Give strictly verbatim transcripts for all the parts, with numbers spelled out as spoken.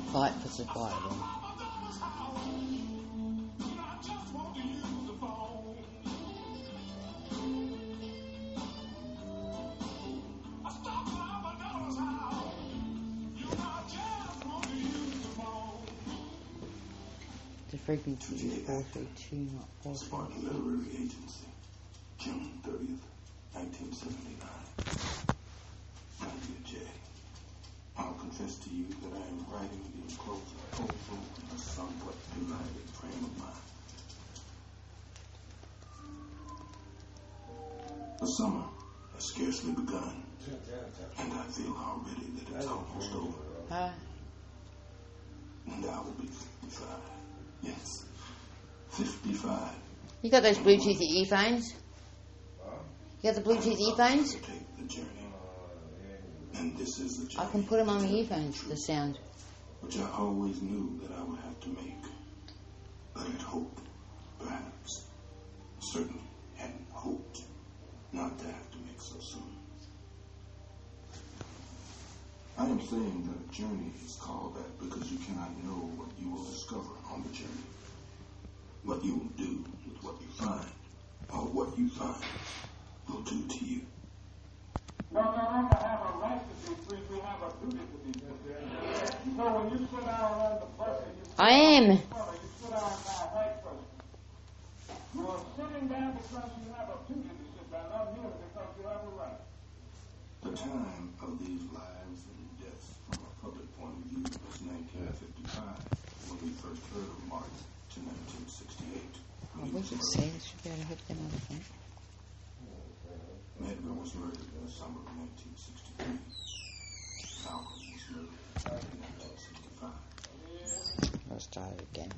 fight for survival. The frequency is four three two, not four three two. Spartan Literary Agency, June thirtieth, nineteen seventy-nine. My dear Jay, I'll confess to you that I am writing the enclosure also in a somewhat benighted frame of mind. The summer has scarcely begun, and I feel already that it's almost over. Huh? And I will be fifty-five. Yes, fifty-five. You got those Bluetooth earphones? You got the Bluetooth earphones? Take the journey. And this is the I journey. can put them on the earphones, the sound. Which I always knew that I would have to make. But had hoped, perhaps, certainly hadn't hoped, not to have to make so soon. I am saying that a journey is called that because you cannot know what you will discover on the journey. What you will do with what you find, or what you find will do to you. No longer have a right to be free, we have a duty to be free. So when you sit down on the bus and you sit I am. down, you sit down by a white person. You are sitting down because you have a duty to sit down, not merely because you have a right. The time of these lives and deaths from a public point of view was nineteen fifty-five, when we first heard of Martin, to nineteen sixty-eight. I wish it said it should be able to hook them on the phone. Medgar was murdered in the summer of nineteen sixty-three. Malcolm was murdered in nineteen sixty-five. Let's try it again.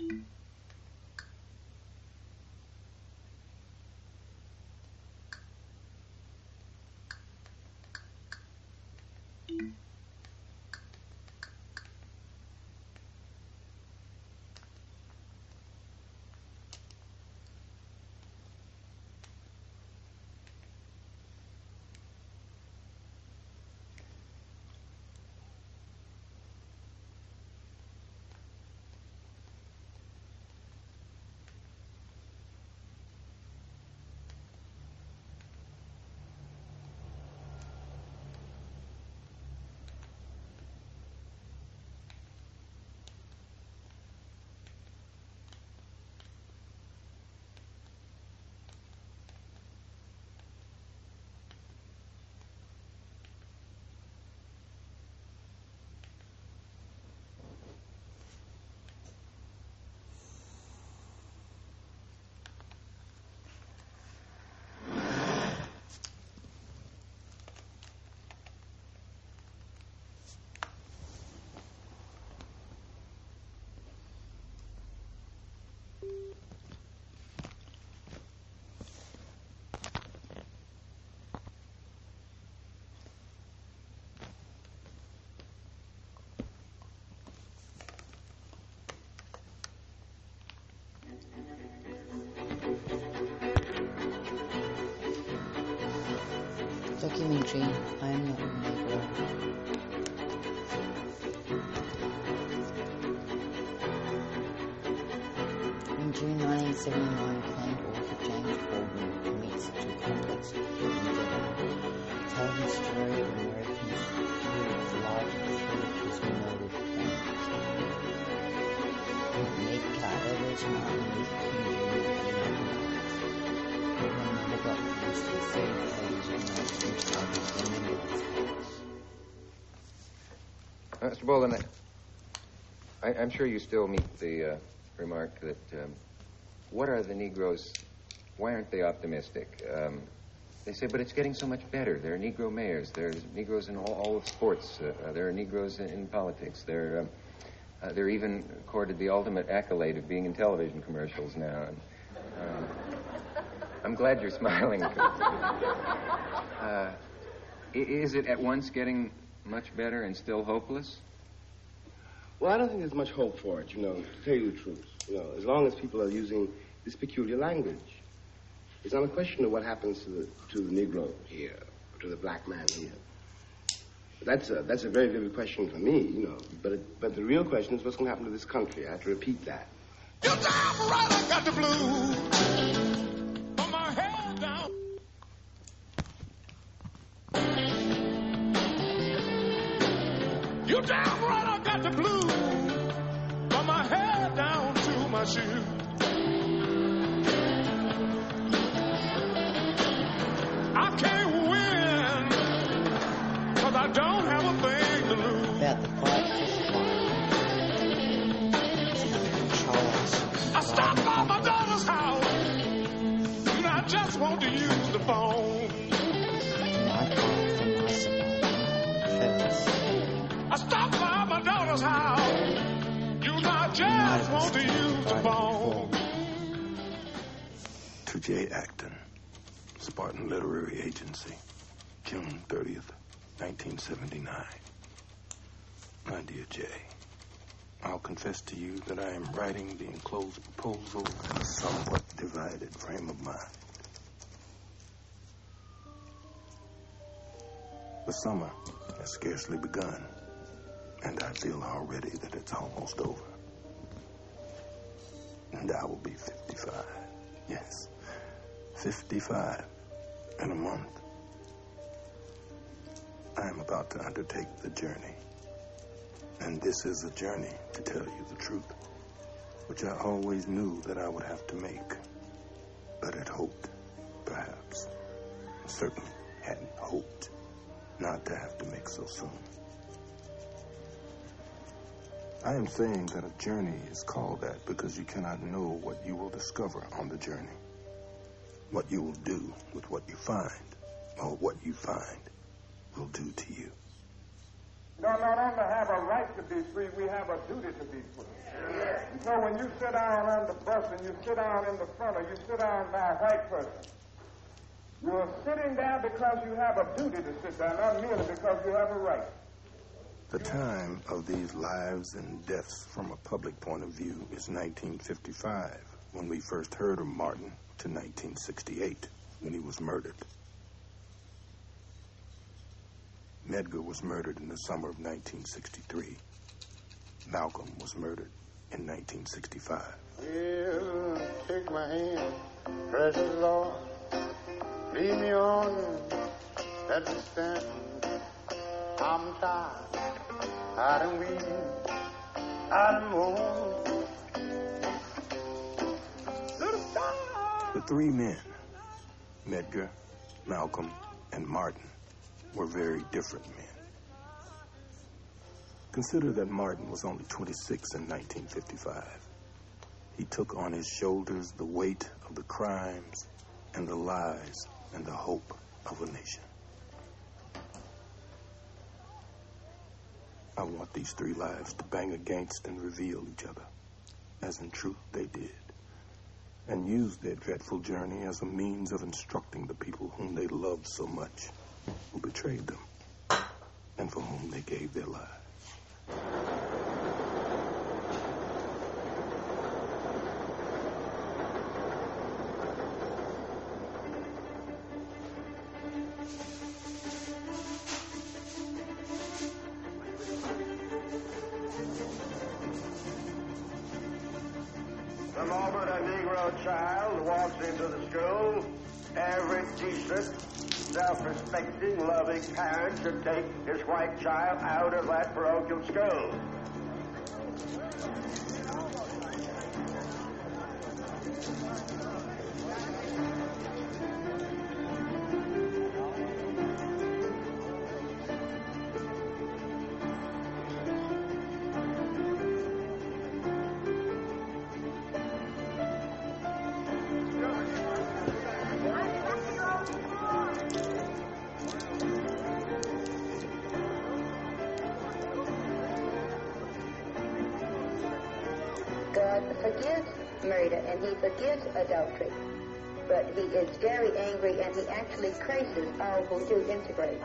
Documentary, I Am Not a Negro. In June nineteen seventy-nine, acclaimed author James Baldwin meets to a complex interview, telling the story of Americans who the lives of three prison murdered families. Medgar Evers, Martin Luther King Junior and Malcolm X. Baldwin never got close to the thirty pages of American struggles in the United States. Uh, Mister Baldwin, I, I'm sure you still meet the uh, remark that, um, what are the Negroes, why aren't they optimistic? Um, they say, but it's getting so much better. There are Negro mayors. There are Negroes in all, all of sports. Uh, there are Negroes in, in politics. They're, um, uh, they're even accorded the ultimate accolade of being in television commercials now. And, um, I'm glad you're smiling. uh, is it at once getting much better and still hopeless? Well, I don't think there's much hope for it, you know, to tell you the truth. You know, as long as people are using this peculiar language. It's not a question of what happens to the to the Negro here, or to the black man here. That's a, that's a very vivid question for me, you know. But it, but the real question is what's going to happen to this country. I have to repeat that. You damn right I got the blues. Put my head down. You damn right I got the blues. Put my head down to my shoes. I can't win, cause I don't have a thing to lose. About the fight for survival. I stopped by my daughter's house, and I just want to use the phone. My fight for my survival. I stopped by my daughter's house, you know I just want to use the phone. To J. Acton, Spartan Literary Agency, June thirtieth, nineteen seventy-nine. My dear Jay, I'll confess to you that I am writing the enclosed proposal in a somewhat divided frame of mind. The summer has scarcely begun, and I feel already that it's almost over. And I will be fifty-five. Yes, fifty-five in a month. I am about to undertake the journey. And this is a journey, to tell you the truth, which I always knew that I would have to make, but had hoped, perhaps, certainly hadn't hoped not to have to make so soon. I am saying that a journey is called that because you cannot know what you will discover on the journey, what you will do with what you find, or what you find will do to you. We don't not only have a right to be free, we have a duty to be free. Yes. So when you sit down on the bus and you sit down in the front or you sit down by a white person, you're sitting down because you have a duty to sit down, not merely because you have a right. The time of these lives and deaths from a public point of view is nineteen fifty-five, when we first heard of Martin, to nineteen sixty-eight, when he was murdered. Medgar was murdered in the summer of nineteen sixty-three. Malcolm was murdered in nineteen sixty-five. Yeah, take my hand, precious Lord. Lead me on, let me stand. I'm tired, I done weep, I done moan. The three men, Medgar, Malcolm, and Martin, were very different men. Consider that Martin was only twenty-six in nineteen fifty-five. He took on his shoulders the weight of the crimes and the lies and the hope of a nation. I want these three lives to bang against and reveal each other, as in truth they did, and use their dreadful journey as a means of instructing the people whom they loved so much, who betrayed them, and for whom they gave their lives. The moment a Negro child walks into the school, every decent, self-respecting, loving parent should take his white child out of that parochial school. God forgives murder and he forgives adultery. But he is very angry and he actually curses all who do integrate.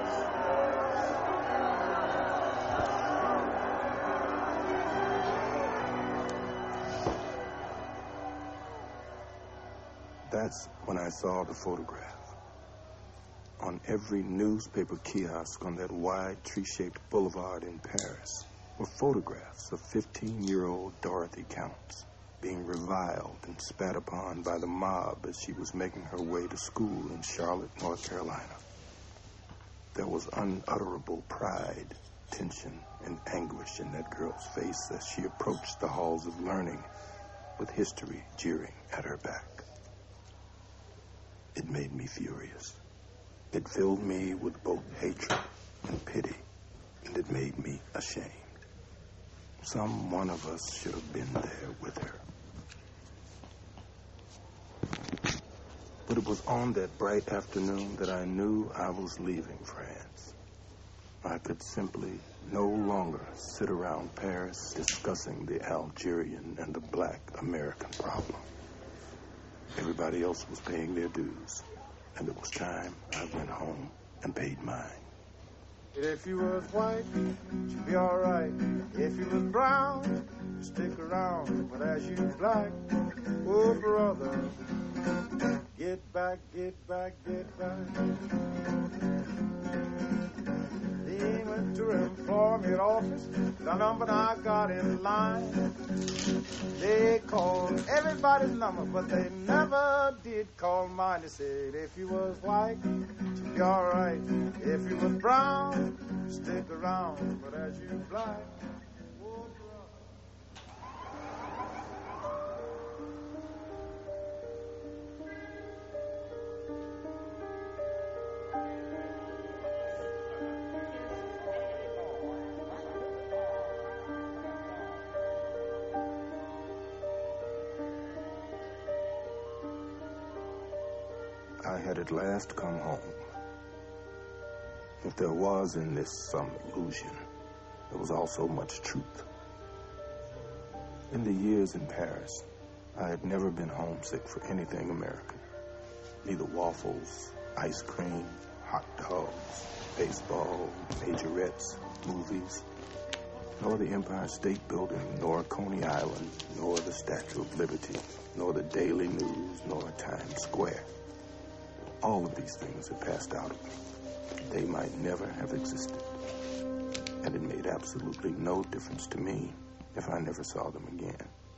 That's when I saw the photograph. On every newspaper kiosk on that wide tree-shaped boulevard in Paris were photographs of fifteen-year-old Dorothy Counts being reviled and spat upon by the mob as she was making her way to school in Charlotte, North Carolina. There was unutterable pride, tension, and anguish in that girl's face as she approached the halls of learning with history jeering at her back. It made me furious. It filled me with both hatred and pity, and it made me ashamed. Some one of us should have been there with her. But it was on that bright afternoon that I knew I was leaving France. I could simply no longer sit around Paris discussing the Algerian and the black American problem. Everybody else was paying their dues, and it was time I went home and paid mine. If you was white, you'd be all right. If you was brown, you'd stick around. But as you black, oh brother, get back, get back, get back. They went to employment office, the number I got in line. They called everybody's number, but they never did call mine. They said, if you was white, you'd be all right. If you was brown, stick around. But as you black, oh, I had at last come home. If there was in this some illusion, there was also much truth. In the years in Paris, I had never been homesick for anything American. Neither waffles, ice cream, hot dogs, baseball, majorettes, movies, nor the Empire State Building, nor Coney Island, nor the Statue of Liberty, nor the Daily News, nor Times Square. All of these things had passed out of me. They might never have existed. And it made absolutely no difference to me if I never saw them again.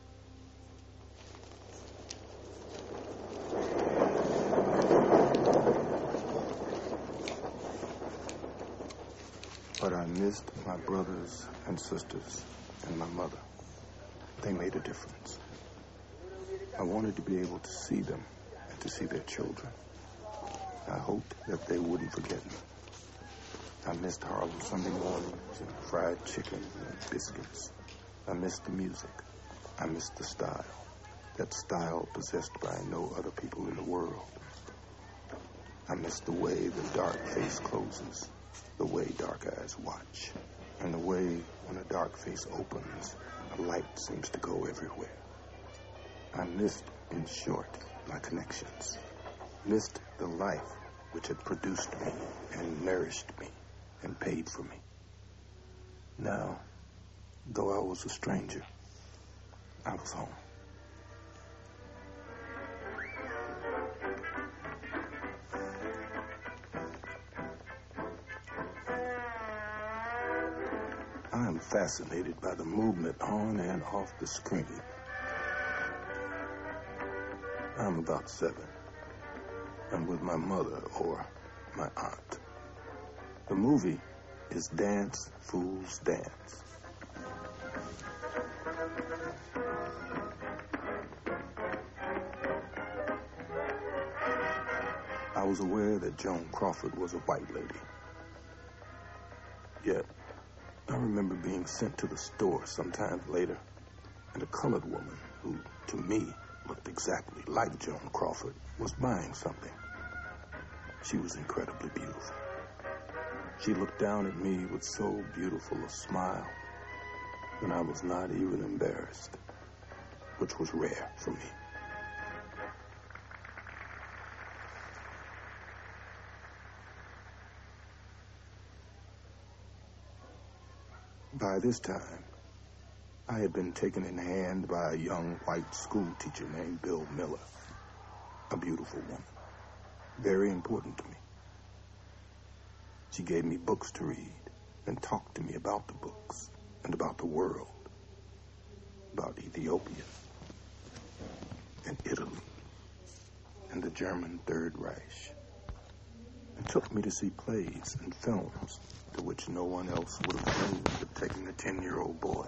But I missed my brothers and sisters and my mother. They made a difference. I wanted to be able to see them and to see their children. I hoped that they wouldn't forget me. I missed Harlem Sunday mornings and fried chicken and biscuits. I missed the music. I missed the style. That style possessed by no other people in the world. I missed the way the dark face closes, the way dark eyes watch, and the way when a dark face opens, a light seems to go everywhere. I missed, in short, my connections. Missed the life which had produced me and nourished me and paid for me. Now, though I was a stranger, I was home. I am fascinated by the movement on and off the screen. I'm about seven. I'm with my mother or my aunt. The movie is Dance, Fools, Dance. I was aware that Joan Crawford was a white lady. Yet, I remember being sent to the store sometime later, and a colored woman who, to me, looked exactly like Joan Crawford, was buying something. She was incredibly beautiful. She looked down at me with so beautiful a smile that I was not even embarrassed, which was rare for me. By this time, I had been taken in hand by a young white school teacher named Bill Miller, a beautiful woman, very important to me. She gave me books to read and talked to me about the books and about the world, about Ethiopia and Italy and the German Third Reich, and took me to see plays and films to which no one else would have dreamed of taking a ten-year-old boy.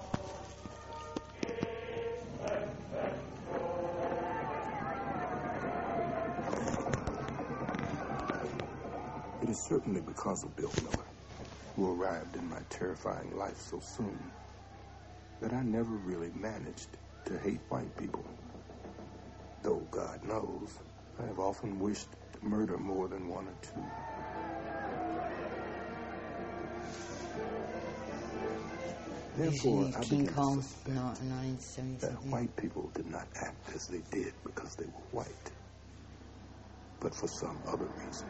It is certainly because of Bill Miller, who arrived in my terrifying life so soon, that I never really managed to hate white people. Though, God knows, I have often wished to murder more than one or two. Therefore, I King began Kong, to suspect nineteen seventy that white people did not act as they did because they were white, but for some other reason.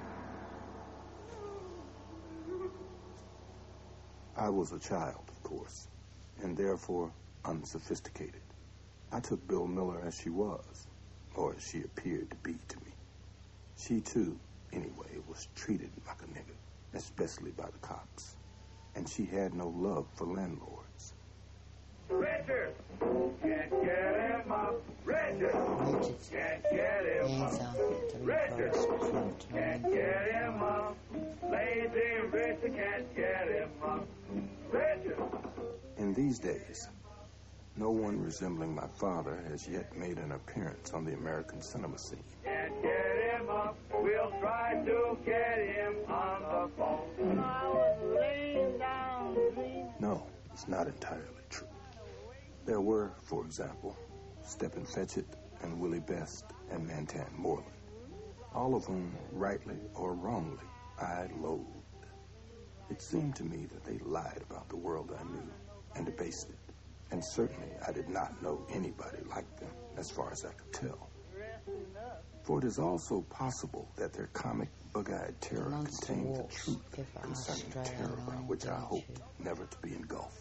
I was a child, of course, and therefore unsophisticated. I took Bill Miller as she was, or as she appeared to be to me. She, too, anyway, was treated like a nigger, especially by the cops. And she had no love for landlords. Richard! Can't get him up! Richard! Richard's Can't get him hands up! out three Richard! cars from Can't twenty. get him up! Lazy Richard can't get him up! Richard! In these days, no one resembling my father has yet made an appearance on the American cinema scene. Can't get him up! We'll try to get him on the phone. I was laying down dreaming. No, it's not entirely true. There were, for example, Stephen Fetchit and Willie Best and Mantan Moreland, all of whom, rightly or wrongly, I loathed. It seemed to me that they lied about the world I knew and debased it, And certainly I did not know anybody like them, as far as I could tell. For it is also possible that their comic, bug-eyed terror contained the truth concerning terror by which I hoped never to be engulfed.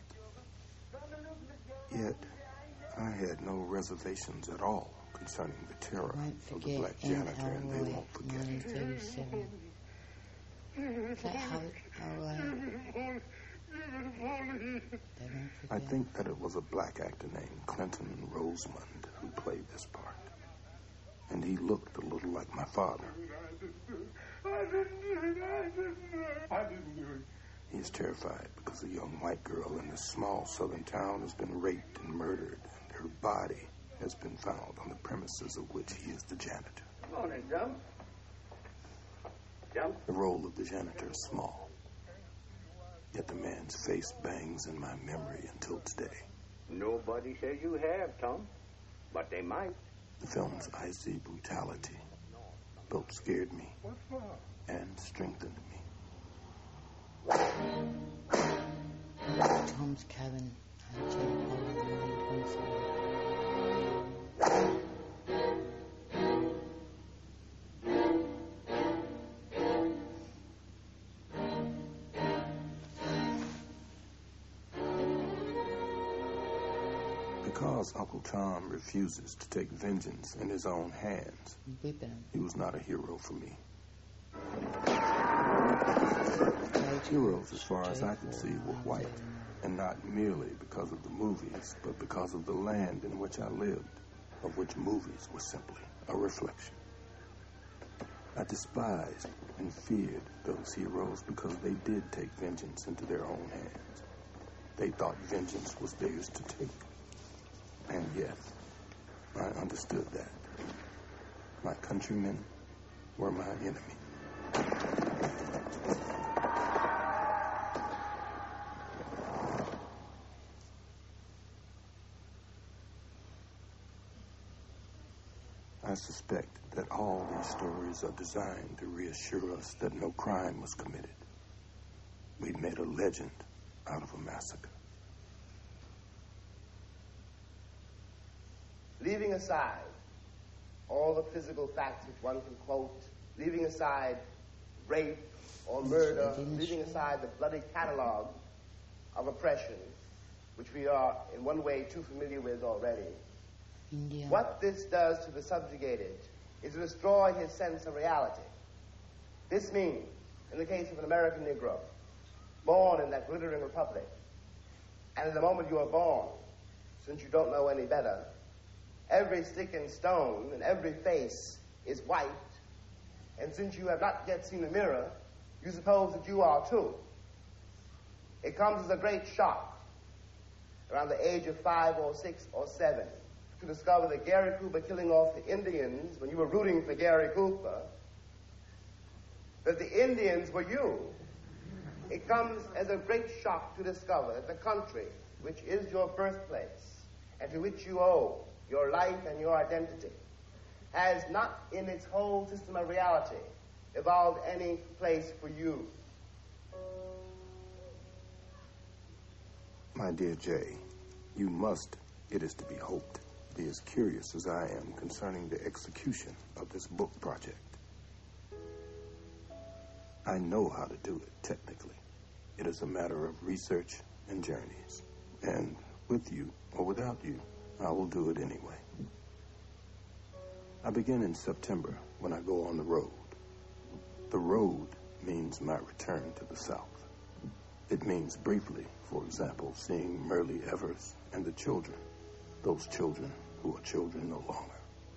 Yet, I had no reservations at all concerning the terror of the black janitor, and they won't forget. nineteen thirty-seven. Is that how it, how, uh, they won't I forget. think that it was a black actor named Clinton Rosemond who played this part. And he looked a little like my father. I didn't do it. I didn't do it. I didn't do it. He is terrified because a young white girl in this small southern town has been raped and murdered, and her body has been found on the premises of which he is the janitor. Morning, Jump. Jump. The role of the janitor is small, yet the man's face bangs in my memory until today. Nobody says you have, Tom, but they might. The film's icy brutality both scared me and strengthened me. Tom's Cabin, nineteen twenty-seven. Because Uncle Tom refuses to take vengeance in his own hands, he was not a hero for me. Heroes, as far as I could see, were white, and not merely because of the movies, but because of the land in which I lived, of which movies were simply a reflection. I despised and feared those heroes because they did take vengeance into their own hands. They thought vengeance was theirs to take. And yes, I understood that. My countrymen were my enemy. I suspect that all these stories are designed to reassure us that no crime was committed. We made a legend out of a massacre. Leaving aside all the physical facts which one can quote, leaving aside rape or murder, leaving aside the bloody catalog of oppression, which we are in one way too familiar with already, India. what this does to the subjugated is to destroy his sense of reality. This means, in the case of an American Negro, born in that glittering republic, and at the moment you are born, since you don't know any better, every stick and stone and every face is white, and since you have not yet seen a mirror, you suppose that you are too. It comes as a great shock around the age of five or six or seven to discover that Gary Cooper killing off the Indians when you were rooting for Gary Cooper, that the Indians were you. It comes as a great shock to discover that the country, which is your birthplace, and to which you owe your life and your identity, has not in its whole system of reality evolved any place for you. My dear Jay, you must, it is to be hoped, be as curious as I am concerning the execution of this book project. I know how to do it, technically. It is a matter of research and journeys. And with you or without you, I will do it anyway. I begin in September when I go on the road. The road means my return to the South. It means briefly, for example, seeing Merle Evers and the children, those children who are children no longer.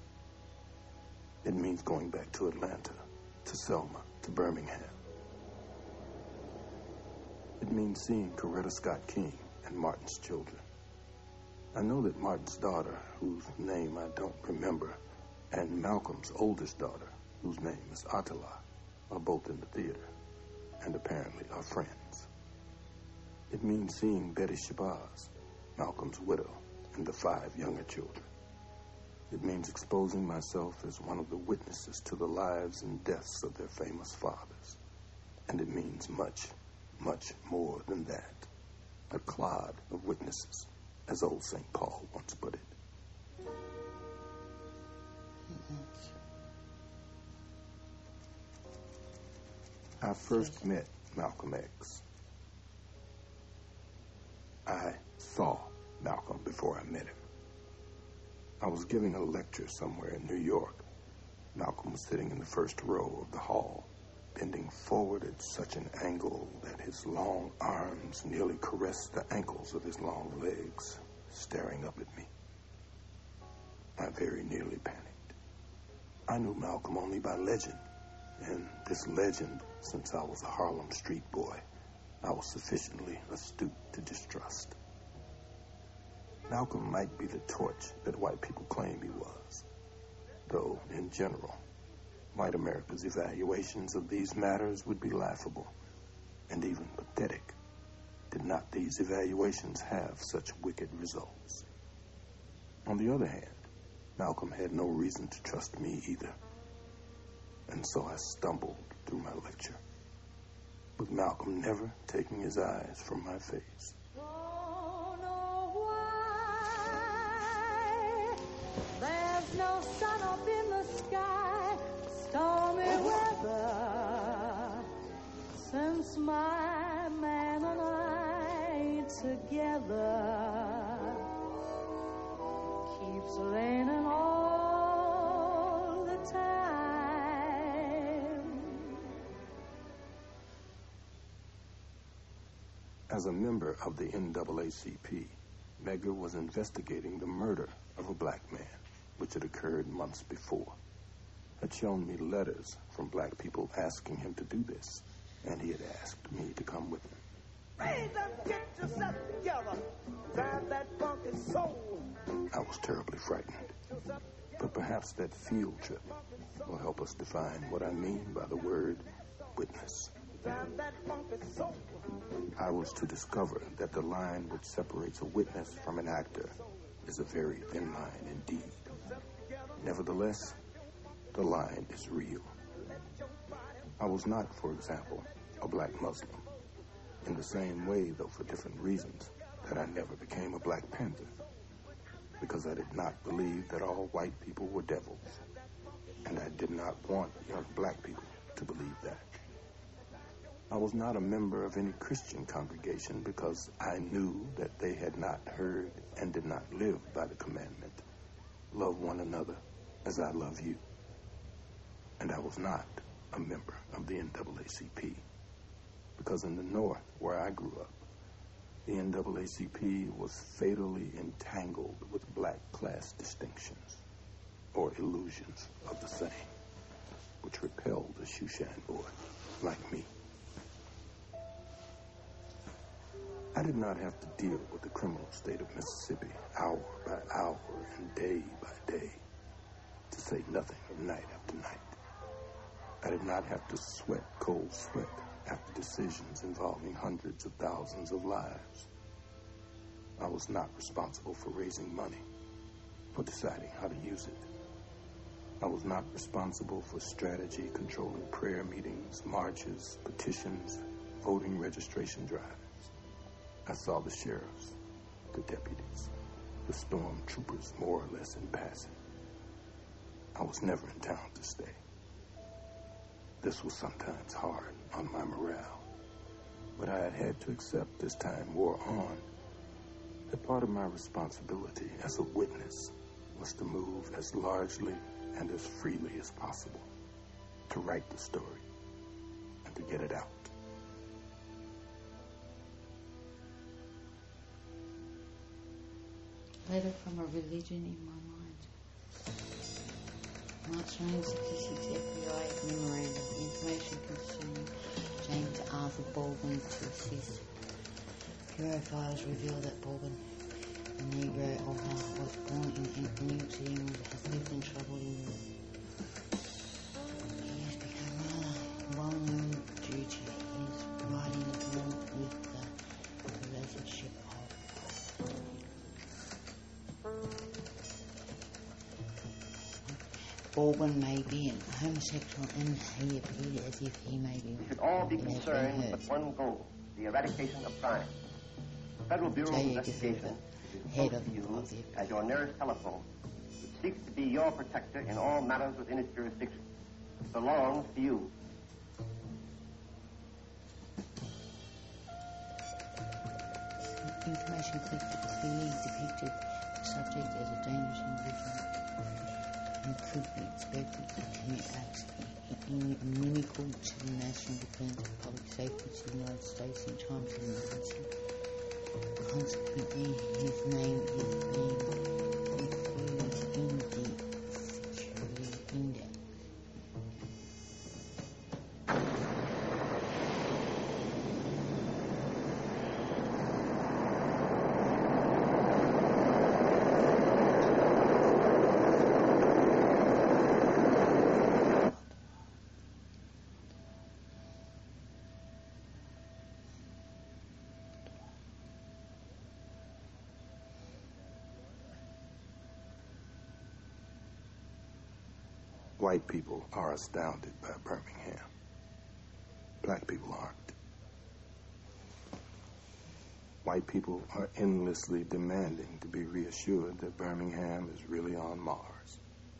It means going back to Atlanta, to Selma, to Birmingham. It means seeing Coretta Scott King and Martin's children. I know that Martin's daughter, whose name I don't remember, and Malcolm's oldest daughter, whose name is Attila, are both in the theater, and apparently are friends. It means seeing Betty Shabazz, Malcolm's widow, and the five younger children. It means exposing myself as one of the witnesses to the lives and deaths of their famous fathers. And it means much, much more than that. A clod of witnesses, as old Saint Paul once put it. I first met Malcolm X. I saw Malcolm before I met him. I was giving a lecture somewhere in New York. Malcolm was sitting in the first row of the hall, bending forward at such an angle that his long arms nearly caressed the ankles of his long legs, staring up at me. I very nearly panicked. I knew Malcolm only by legend, and this legend, since I was a Harlem street boy, I was sufficiently astute to distrust. Malcolm might be the torch that white people claim he was, though, in general, white America's evaluations of these matters would be laughable and even pathetic did not these evaluations have such wicked results. On the other hand, Malcolm had no reason to trust me either, and so I stumbled through my lecture, with Malcolm never taking his eyes from my face. There's no sun up in the sky, stormy weather, since my man and I together keeps raining all the time. As a member of the N double A C P, Medgar was investigating the murder of a black man, which had occurred months before, had shown me letters from black people asking him to do this, and he had asked me to come with him. Raise up, get yourself together, drive that funky soul. I was terribly frightened, but perhaps that field trip will help us define what I mean by the word witness. Drive that funky soul. I was to discover that the line which separates a witness from an actor is a very thin line indeed. Nevertheless, the line is real. I was not, for example, a black Muslim, in the same way, though for different reasons, that I never became a Black Panther, because I did not believe that all white people were devils, and I did not want young black people to believe that. I was not a member of any Christian congregation because I knew that they had not heard and did not live by the commandment, love one another as I love you. And I was not a member of the N double A C P because in the North, where I grew up, the N double A C P was fatally entangled with black class distinctions or illusions of the same, which repelled a Shushan boy like me. I did not have to deal with the criminal state of Mississippi hour by hour and day by day, to say nothing of night after night. I did not have to sweat cold sweat after decisions involving hundreds of thousands of lives. I was not responsible for raising money, for deciding how to use it. I was not responsible for strategy controlling prayer meetings, marches, petitions, voting registration drives. I saw the sheriffs, the deputies, the storm troopers more or less in passing. I was never in town to stay. This was sometimes hard on my morale, but I had had to accept as time wore on that part of my responsibility as a witness was to move as largely and as freely as possible, to write the story and to get it out. Letter from a religion in my mind. March nineteen sixty-six, F B I memorandum. Information concerning James Arthur Baldwin to assist. Bureau files reveal that Baldwin, a Negro author, was born in New York City and has lived in trouble in England. He has become rather well known due to his writing along with the relationship of Baldwin may be homosexual, and he appeared as if he may be. We should all be concerned with one goal: the eradication of crime. The Federal Bureau of Investigation is head close of, to you of the as your nearest telephone. It seeks to be your protector in all matters within its jurisdiction. It belongs to you. Information collected clearly depicted the subject as a dangerous individual and could be expected to commit acts inimical to the national defense and public safety to the United States in times of emergency. Consequently, his name is being included in the Security Index. White people are astounded by Birmingham. Black people aren't. White people are endlessly demanding to be reassured that Birmingham is really on Mars.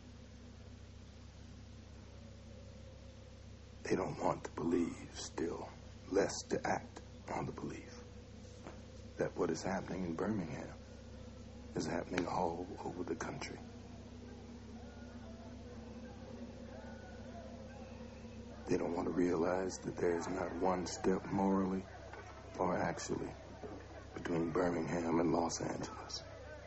They don't want to believe, still less to act on the belief that what is happening in Birmingham is happening all over the country. They don't want to realize that there is not one step morally or actually between Birmingham and Los Angeles.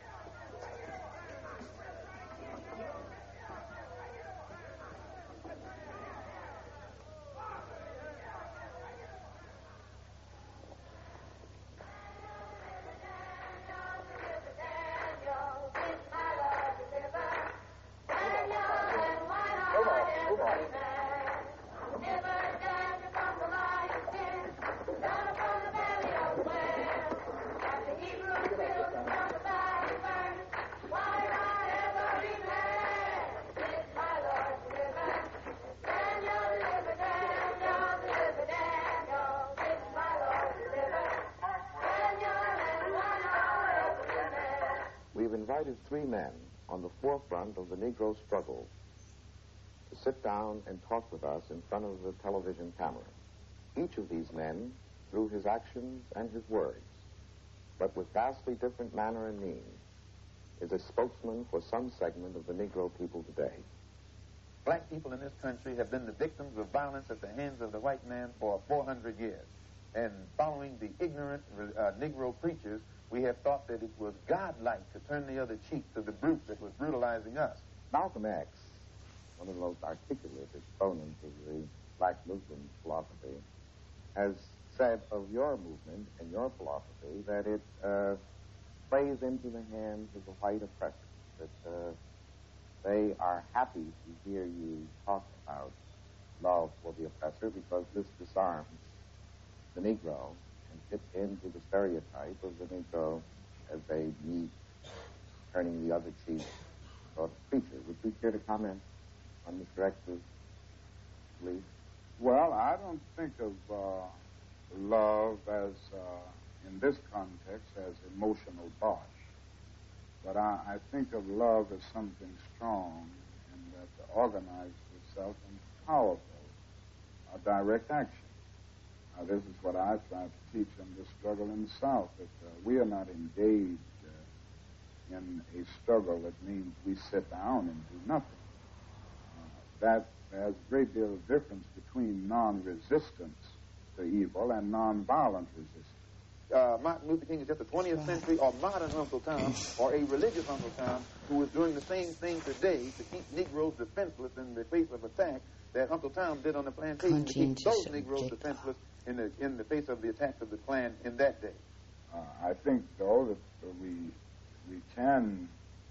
We've invited three men on the forefront of the Negro struggle to sit down and talk with us in front of the television camera. Each of these men, through his actions and his words, but with vastly different manner and means, is a spokesman for some segment of the Negro people today. Black people in this country have been the victims of violence at the hands of the white man for four hundred years. And following the ignorant uh, Negro preachers, we have thought that it was godlike to turn the other cheek to the brute that was brutalizing us. Malcolm X, one of the most articulate exponents of the black Muslim philosophy, has said of your movement and your philosophy that it uh, plays into the hands of the white oppressors, that uh, they are happy to hear you talk about love for the oppressor because this disarms the Negro and fits into the stereotype of the Negro as a neat, turning the other cheek sort of creature. Would you care to comment on Mister X's belief? Well, I don't think of uh, love as, uh, in this context, as emotional bosh. But I, I think of love as something strong and that organizes itself in powerful, uh, direct action. Uh, this is what I try to teach in this struggle in the South, that uh, we are not engaged uh, in a struggle that means we sit down and do nothing. Uh, that there's a great deal of difference between non-resistance to evil and non-violent resistance. Uh, Martin Luther King is just a twentieth century or modern Uncle Tom or a religious Uncle Tom who is doing the same thing today to keep Negroes defenseless in the face of attack that Uncle Tom did on the plantation to keep those Negroes defenseless in the in the face of the attacks of the Klan in that day. Uh, I think, though, that uh, we we can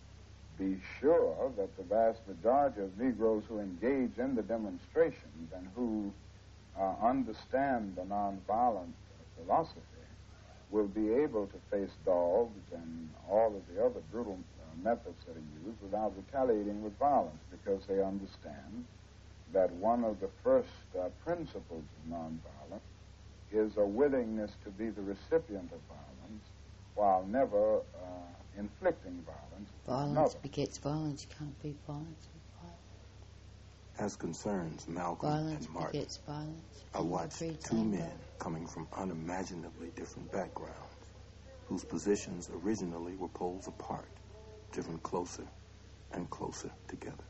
be sure that the vast majority of Negroes who engage in the demonstrations and who uh, understand the nonviolent philosophy will be able to face dogs and all of the other brutal uh, methods that are used without retaliating with violence, because they understand that one of the first uh, principles of nonviolence is a willingness to be the recipient of violence while never uh, inflicting violence. Violence Another. begets violence. You can't beat violence with violence. As concerns Malcolm Violence and Martin, begets violence. I watched breeds two anger. men coming from unimaginably different backgrounds, whose positions originally were poles apart, driven closer and closer together.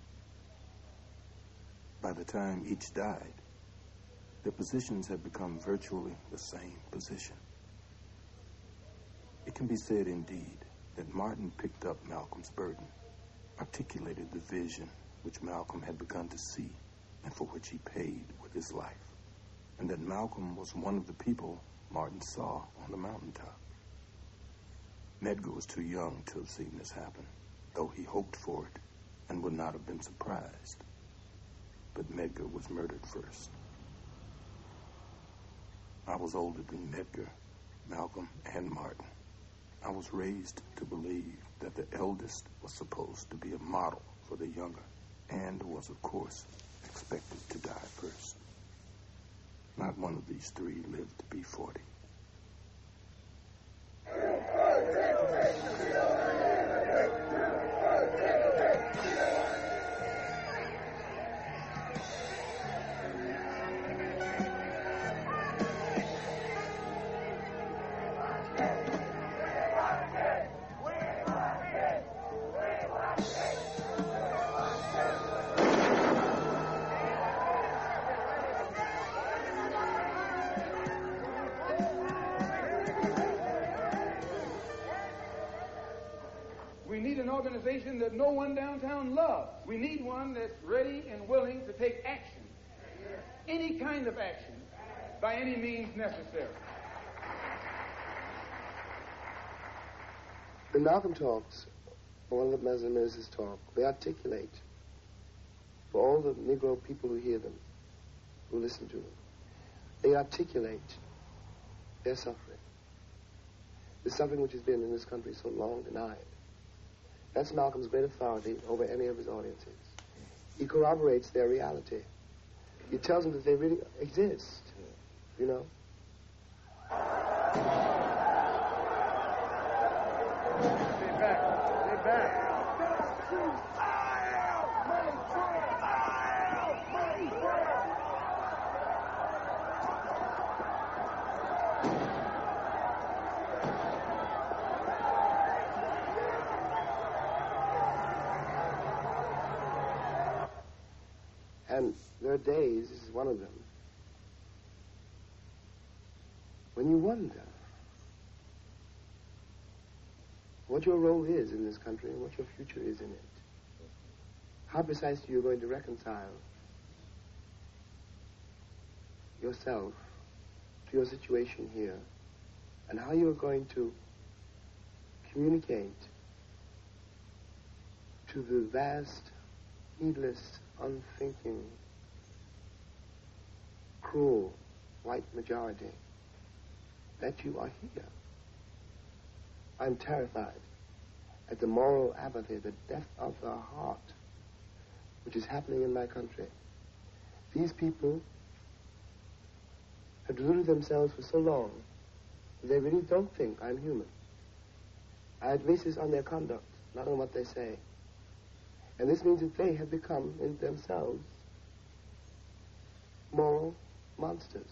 By the time each died, their positions had become virtually the same position. It can be said, indeed, that Martin picked up Malcolm's burden, articulated the vision which Malcolm had begun to see and for which he paid with his life, and that Malcolm was one of the people Martin saw on the mountaintop. Medgar was too young to have seen this happen, though he hoped for it and would not have been surprised. But Medgar was murdered first. I was older than Medgar, Malcolm, and Martin. I was raised to believe that the eldest was supposed to be a model for the younger, and was, of course, expected to die first. Not one of these three lived to be forty. We need an organization that no one downtown loves. We need one that's ready and willing to take action, any kind of action, by any means necessary. The Malcolm talks, or one of the Mesomeres talk, they articulate for all the Negro people who hear them, who listen to them, they articulate their suffering. The suffering which has been in this country so long denied. That's Malcolm's great authority over any of his audiences. He corroborates their reality. He tells them that they really exist, you know? Stay back. Stay back. And there are days, this is one of them, when you wonder what your role is in this country and what your future is in it. How precisely you're going to reconcile yourself to your situation here, and how you're going to communicate to the vast, heedless, unthinking, cruel white majority that you are here. I'm terrified at the moral apathy, the death of the heart, which is happening in my country. These people have deluded themselves for so long that they really don't think I'm human. I base this on their conduct, not on what they say. And this means that they have become, in themselves, moral monsters.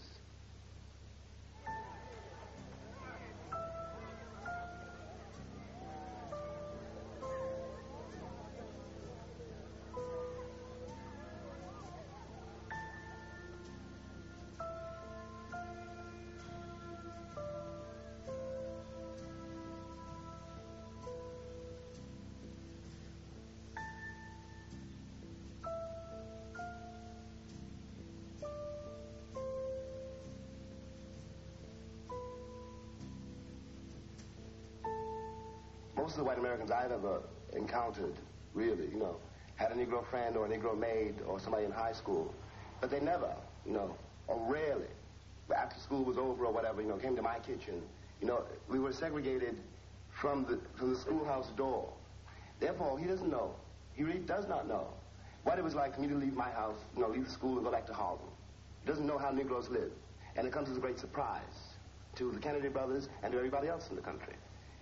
Most of the white Americans I've ever encountered, really, you know, had a Negro friend or a Negro maid or somebody in high school. But they never, you know, or rarely, after school was over or whatever, you know, came to my kitchen. You know, we were segregated from the, from the schoolhouse door. Therefore, he doesn't know. He really does not know what it was like for me to leave my house, you know, leave the school and go back to Harlem. He doesn't know how Negroes live. And it comes as a great surprise to the Kennedy brothers and to everybody else in the country.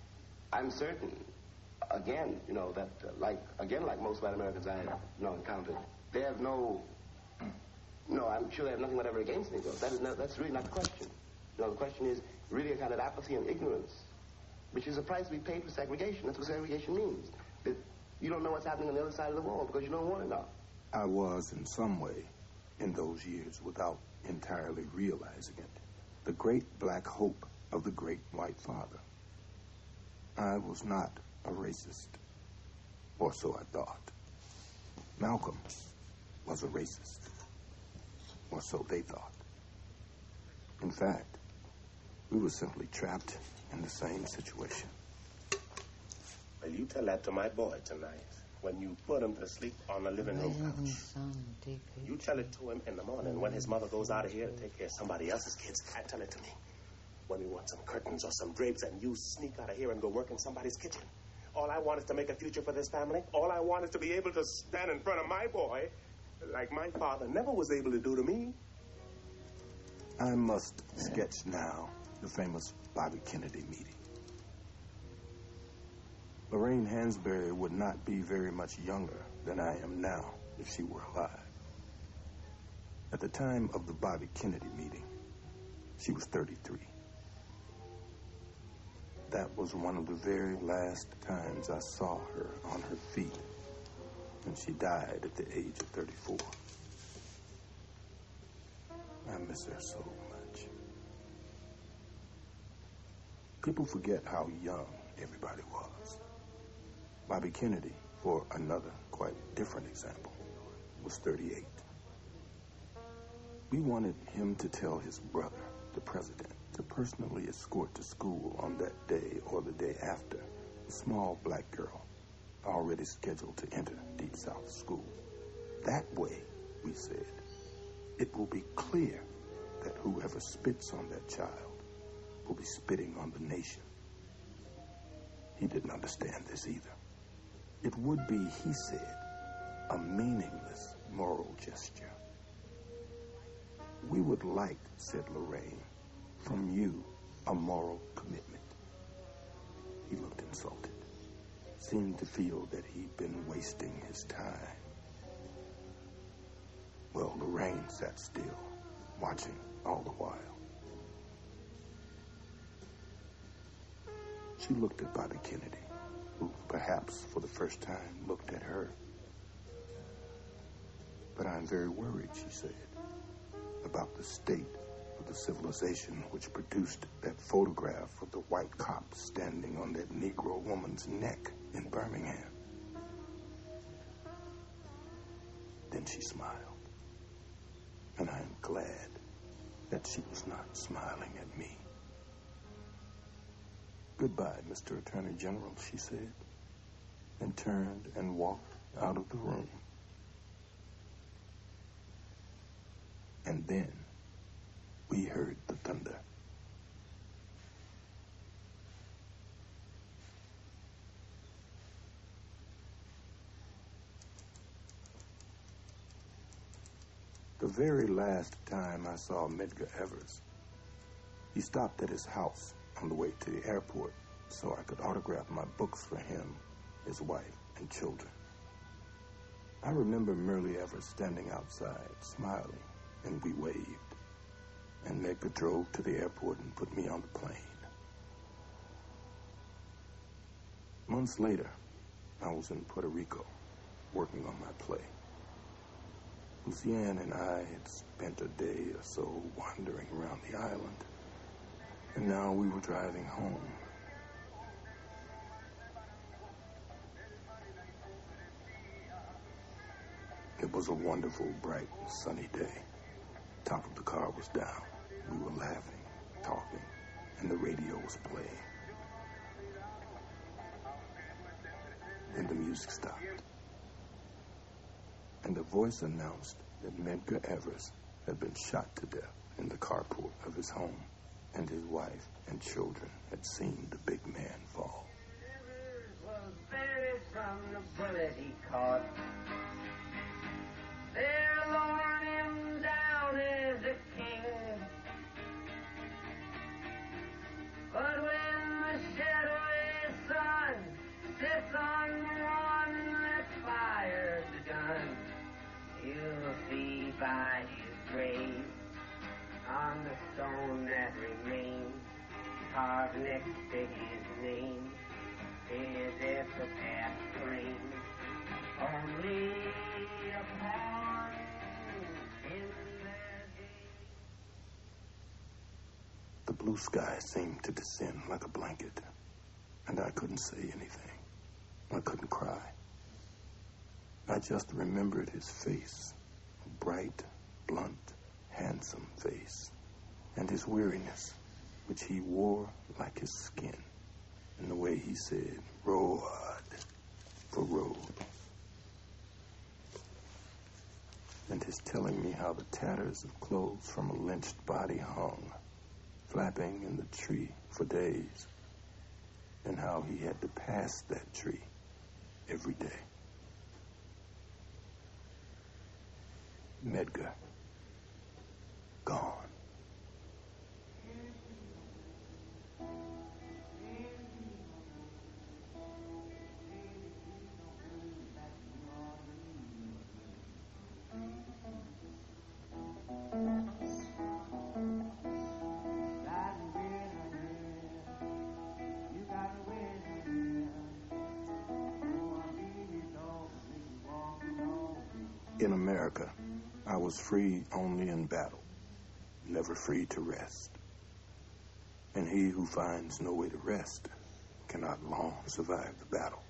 I'm certain, again, you know, that, uh, like, again, like most white Americans I have, you know, encountered, they have no, no, I'm sure they have nothing whatever against Negroes. That is no, that's really not the question. You know, the question is really a kind of apathy and ignorance, which is a price to be paid for segregation. That's what segregation means. That you don't know what's happening on the other side of the wall because you don't want to know. I was, in some way, in those years, without entirely realizing it, the great black hope of the great white father. I was not a racist, or so I thought. Malcolm was a racist, or so they thought. In fact, we were simply trapped in the same situation. Well, you tell that to my boy tonight when you put him to sleep on the living room couch. You tell it to him in the morning when his mother goes out of here to take care of somebody else's kids. I tell it to me when we want some curtains or some drapes and you sneak out of here and go work in somebody's kitchen. All I want is to make a future for this family. All I want is to be able to stand in front of my boy like my father never was able to do to me. I must sketch now the famous Bobby Kennedy meeting. Lorraine Hansberry would not be very much younger than I am now if she were alive. At the time of the Bobby Kennedy meeting, she was thirty-three. That was one of the very last times I saw her on her feet, and she died at the age of thirty-four. I miss her so much. People forget how young everybody was. Bobby Kennedy, for another quite different example, was thirty-eight. We wanted him to tell his brother, the president, to personally escort to school on that day or the day after a small black girl already scheduled to enter Deep South School. That way, we said, it will be clear that whoever spits on that child will be spitting on the nation. He didn't understand this either. It would be, he said, a meaningless moral gesture. We would like, said Lorraine, from you a moral commitment. He looked insulted, seemed to feel that he'd been wasting his time. Well, Lorraine sat still, watching all the while. She looked at Bobby Kennedy, who perhaps for the first time looked at her. But I'm very worried, she said, about the state of the civilization which produced that photograph of the white cop standing on that Negro woman's neck in Birmingham. Then she smiled. And I am glad that she was not smiling at me. Goodbye, Mister Attorney General, she said, and turned and walked out of the room. And then we heard the thunder. The very last time I saw Medgar Evers, he stopped at his house on the way to the airport so I could autograph my books for him, his wife, and children. I remember Merle Evers standing outside, smiling, and we waved. And Medgar drove to the airport and put me on the plane. Months later, I was in Puerto Rico, working on my play. Lucien and I had spent a day or so wandering around the island, and now we were driving home. It was a wonderful, bright, sunny day. Top of the car was down. We were laughing, talking, and the radio was playing. Then the music stopped. And the voice announced that Medgar Evers had been shot to death in the carport of his home, and his wife and children had seen the big man fall. Evers was buried from the bullet he caught. They're lowering him down as a king. But when the shadowy sun by his grave, on the stone that remains, carved next to his name, his epitaph framed, only upon in The blue sky seemed to descend like a blanket, and I couldn't say anything. I couldn't cry. I just remembered his face, a bright, blunt, handsome face, and his weariness, which he wore like his skin, and the way he said, "Road for road." And his telling me how the tatters of clothes from a lynched body hung, flapping in the tree for days, and how he had to pass that tree every day. Medgar, gone. In America, I was free only in battle, never free to rest. And he who finds no way to rest cannot long survive the battle.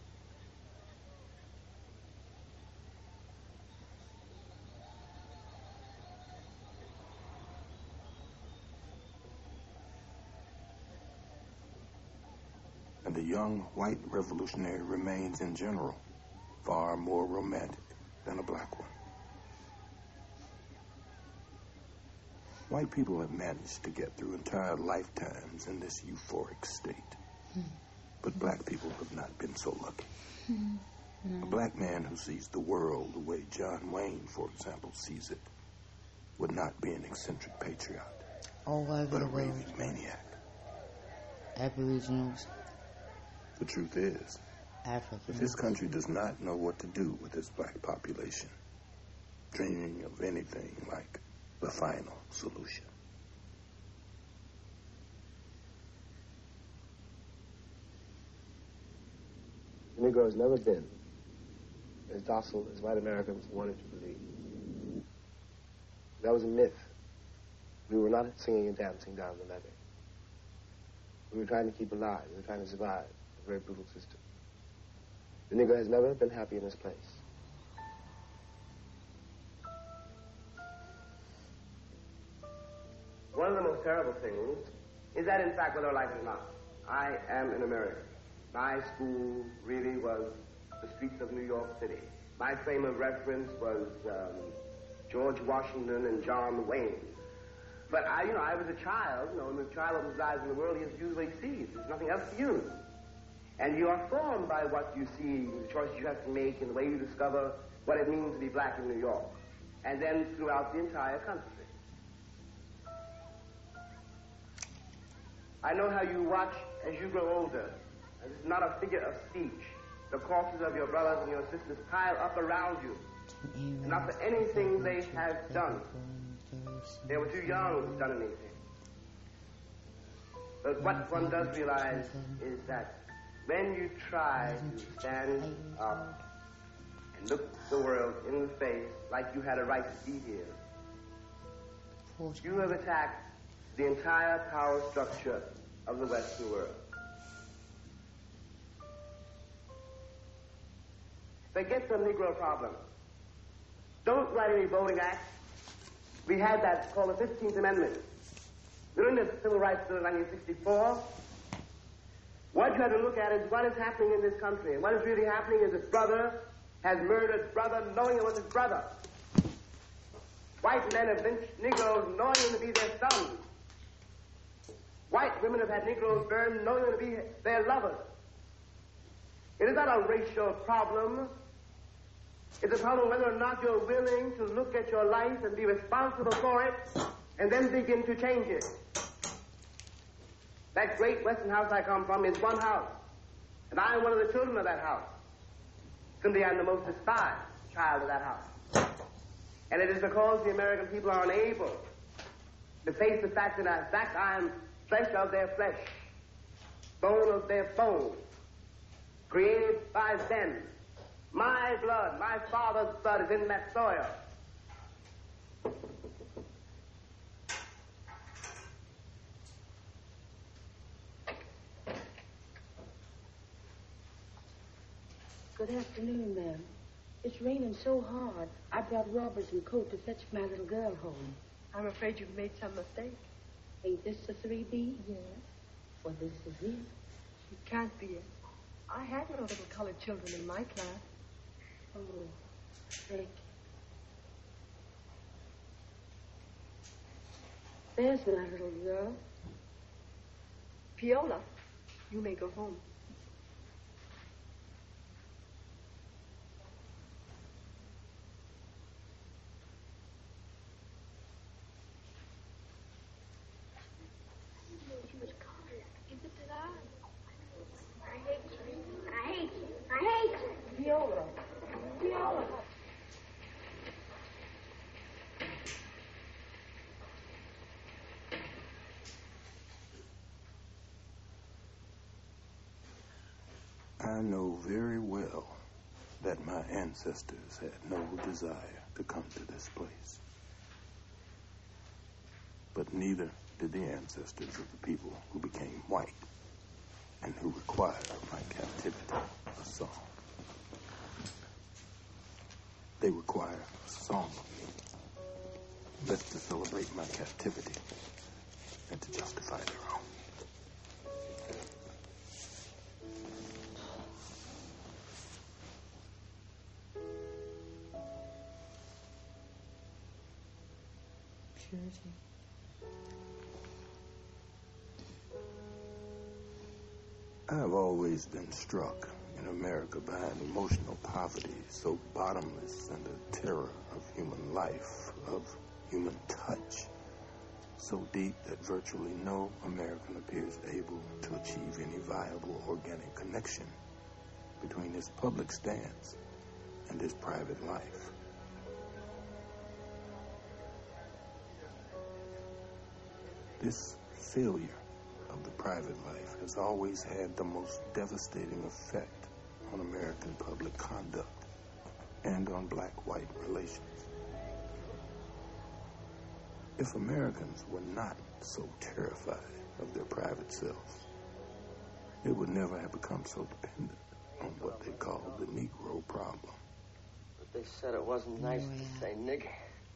And the young white revolutionary remains in general far more romantic than a black one. White people have managed to get through entire lifetimes in this euphoric state. Mm. But black people have not been so lucky. Mm. No. A black man who sees the world the way John Wayne, for example, sees it, would not be an eccentric patriot, all over but the a raving world. maniac. Aboriginals. The truth is, Africans. that this country does not know what to do with its black population, dreaming of anything like the final solution. The Negro has never been as docile as white Americans wanted to believe. That was a myth. We were not singing and dancing down the levee. We were trying to keep alive. We were trying to survive a very brutal system. The Negro has never been happy in this place. One of the most terrible things is that, in fact, whether I like it or not, I am an American. My school really was the streets of New York City. My frame of reference was um, George Washington and John Wayne. But I, you know, I was a child, you know, and the child opens eyes in the world he usually sees. There's nothing else to use. And you are formed by what you see, the choices you have to make, and the way you discover what it means to be black in New York. And then throughout the entire country. I know how you watch as you grow older. And this is not a figure of speech. The corpses of your brothers and your sisters pile up around you. And not for anything they have done. They were too young to have done anything. But what one does realize is that when you try to stand up and look the world in the face like you had a right to be here, you have attacked the entire power structure of the Western world. Forget the Negro problem. Don't write any voting acts. We had that called the fifteenth Amendment. During the Civil Rights Bill of nineteen sixty-four, what you have to look at is what is happening in this country. And what is really happening is that brother has murdered brother knowing it was his brother. White men have lynched Negroes knowing them to be their sons. White women have had Negroes burned knowing them to be their lovers. It is not a racial problem. It's a problem whether or not you're willing to look at your life and be responsible for it and then begin to change it. That great Western house I come from is one house. And I am one of the children of that house. Simply I'm the most despised child of that house. And it is because the American people are unable to face the fact that in fact I am flesh of their flesh, bone of their bone, created by them. My blood, my father's blood is in that soil. Good afternoon, ma'am. It's raining so hard. I brought rubbers and coat to fetch my little girl home. I'm afraid you've made some mistake. Ain't this the three B? Yes. Well, this is it. It can't be it. I had no little colored children in my class. Oh, thank you. There's my little girl. Viola, you may go home. Viola. Viola. I know very well that my ancestors had no desire to come to this place. But neither did the ancestors of the people who became white and who required of my captivity a song. They require a song of me, less to celebrate my captivity than to justify their own. Purity. I've always been struck in America by an emotional poverty so bottomless and a terror of human life, of human touch, so deep that virtually no American appears able to achieve any viable organic connection between his public stance and his private life. This failure of the private life has always had the most devastating effect on American public conduct and on black-white relations. If Americans were not so terrified of their private selves, they would never have become so dependent on what they call the Negro problem. But they said it wasn't nice to say nigger.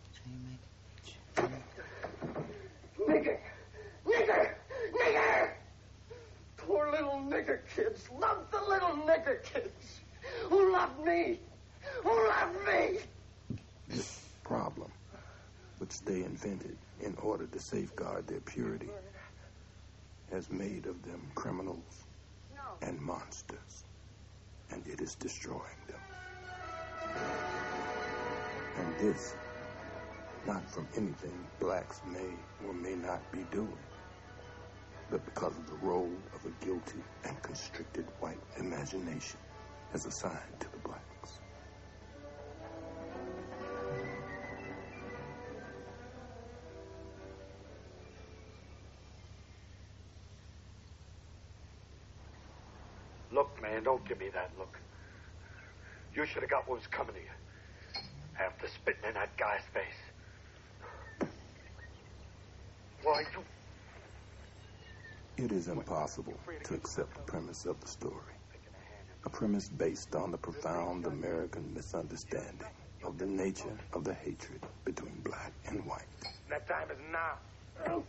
Nigger! Nigger! Nigger! Poor little nigger kids. Love the little nigger kids. Who love me? Who love me? This problem, which they invented in order to safeguard their purity, has made of them criminals and monsters, and it is destroying them. And this, not from anything blacks may or may not be doing, but because of the role of a guilty and constricted white imagination as assigned to the blacks. Look, man, don't give me that look. You should have got what was coming to you. After spitting in that guy's face. Why, you... It is impossible to accept the premise of the story. A premise based on the profound American misunderstanding of the nature of the hatred between black and white. That time is now.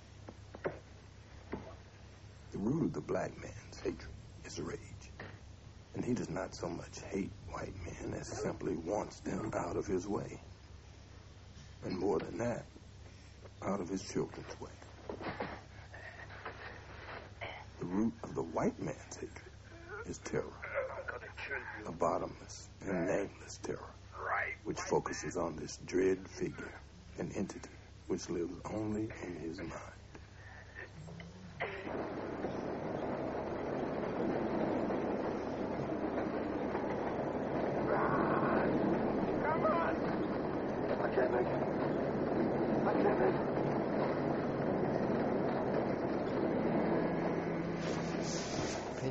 The root of the black man's hatred is rage. And he does not so much hate white men as simply wants them out of his way. And more than that, out of his children's way. The root of the white man's hatred is terror. A bottomless and nameless terror, which focuses on this dread figure, an entity which lives only in his mind. Come on! I can't make it.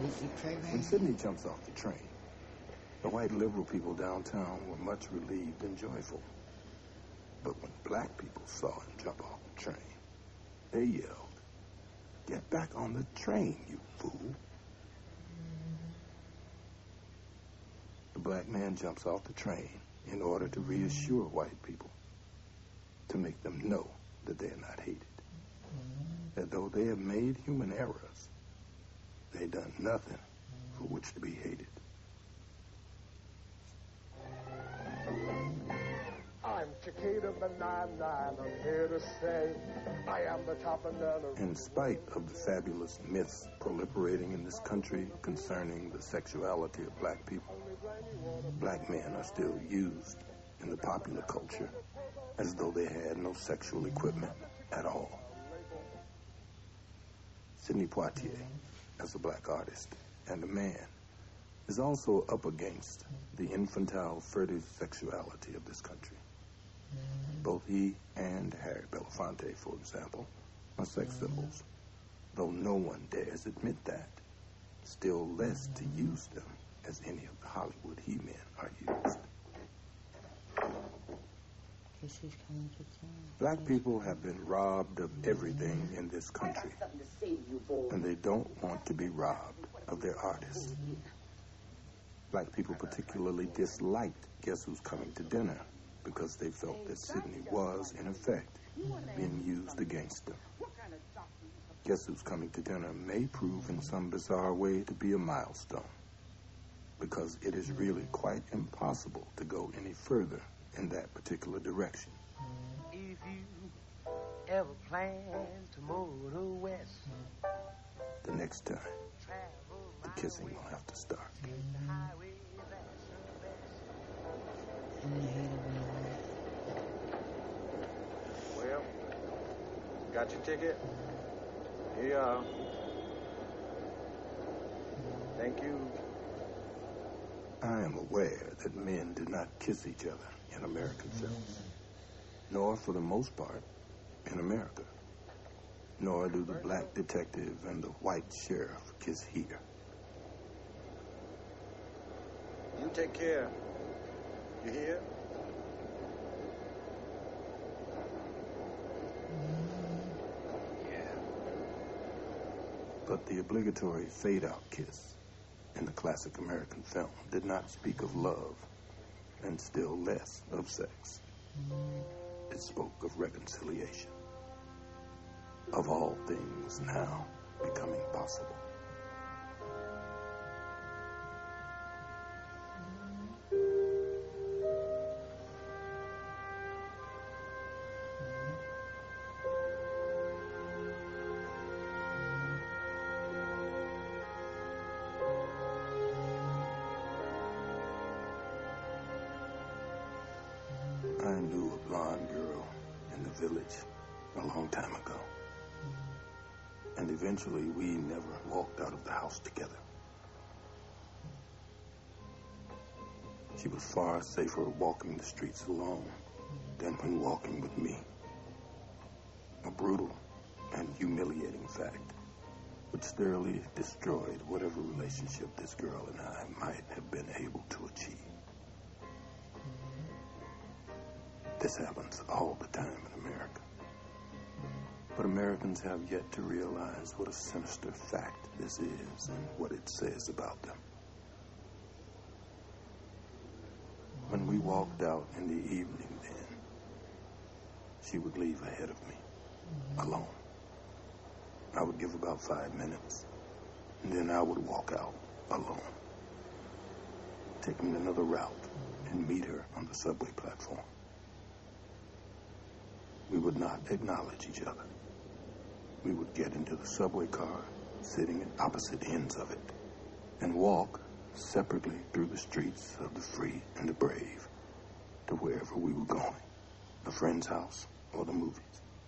When Sidney jumps off the train, the white liberal people downtown were much relieved and joyful. But when black people saw him jump off the train, they yelled, "Get back on the train, you fool." The black man jumps off the train in order to reassure white people, to make them know that they are not hated, that though they have made human errors, they done nothing for which to be hated. I'm Cicada the nine nine. I'm here to say I am the top of the... In spite of the fabulous myths proliferating in this country concerning the sexuality of black people, black men are still used in the popular culture as though they had no sexual equipment at all. Sidney Poitier, as a black artist and a man, is also up against the infantile, furtive sexuality of this country. Both he and Harry Belafonte, for example, are sex symbols, though no one dares admit that, still less to use them as any of the Hollywood he-men are used. Black people have been robbed of everything in this country, and they don't want to be robbed of their artists. Black people particularly disliked Guess Who's Coming to Dinner because they felt that Sidney was, in effect, being used against them. Guess Who's Coming to Dinner may prove in some bizarre way to be a milestone, because it is really quite impossible to go any further in that particular direction. If you ever plan to move to west, The next time, the kissing will have to start. Well, got your ticket? Here you are. Thank you. I am aware that men do not kiss each other in American films, nor, for the most part, in America. Nor do the black detective and the white sheriff kiss here. You take care. You hear? Yeah. But the obligatory fade-out kiss in the classic American film did not speak of love, and still less of sex. It spoke of reconciliation, of all things now becoming possible. I knew a blonde girl in the village a long time ago. And eventually we never walked out of the house together. She was far safer walking the streets alone than when walking with me. A brutal and humiliating fact, which thoroughly destroyed whatever relationship this girl and I might have been able to achieve. This happens all the time in America. But Americans have yet to realize what a sinister fact this is and what it says about them. When we walked out in the evening then, she would leave ahead of me, alone. I would give about five minutes, and then I would walk out alone, taking another route and meet her on the subway platform. We would not acknowledge each other. We would get into the subway car, sitting at opposite ends of it, and walk separately through the streets of the free and the brave to wherever we were going, a friend's house or the movies.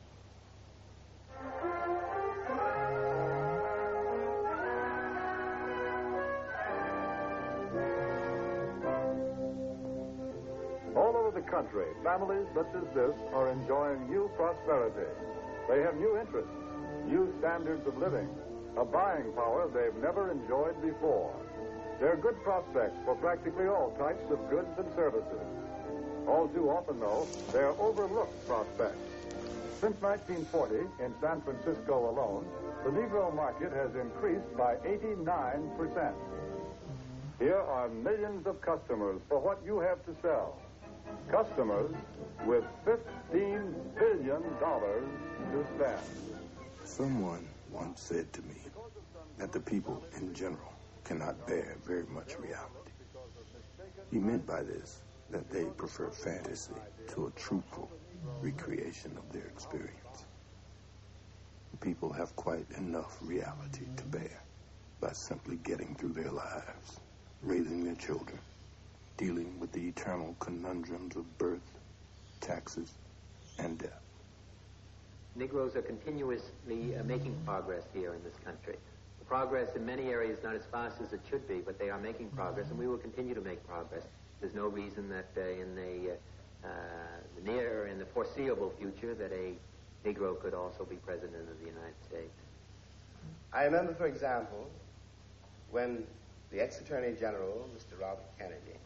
All over the country, families such as this are enjoying new prosperity. They have new interests, new standards of living, a buying power they've never enjoyed before. They're good prospects for practically all types of goods and services. All too often, though, they're overlooked prospects. Since nineteen forty, in San Francisco alone, the Negro market has increased by eighty-nine percent. Here are millions of customers for what you have to sell. Customers with fifteen billion dollars to spend. Someone once said to me that the people in general cannot bear very much reality. He meant by this that they prefer fantasy to a truthful recreation of their experience. People have quite enough reality to bear by simply getting through their lives, raising their children, dealing with the eternal conundrums of birth, taxes, and death. Negroes are continuously uh, making progress here in this country. The progress in many areas not as fast as it should be, but they are making progress, and we will continue to make progress. There's no reason that uh, in the, uh, uh, the near and the foreseeable future that a Negro could also be President of the United States. I remember, for example, when the ex-Attorney General, Mister Robert Kennedy,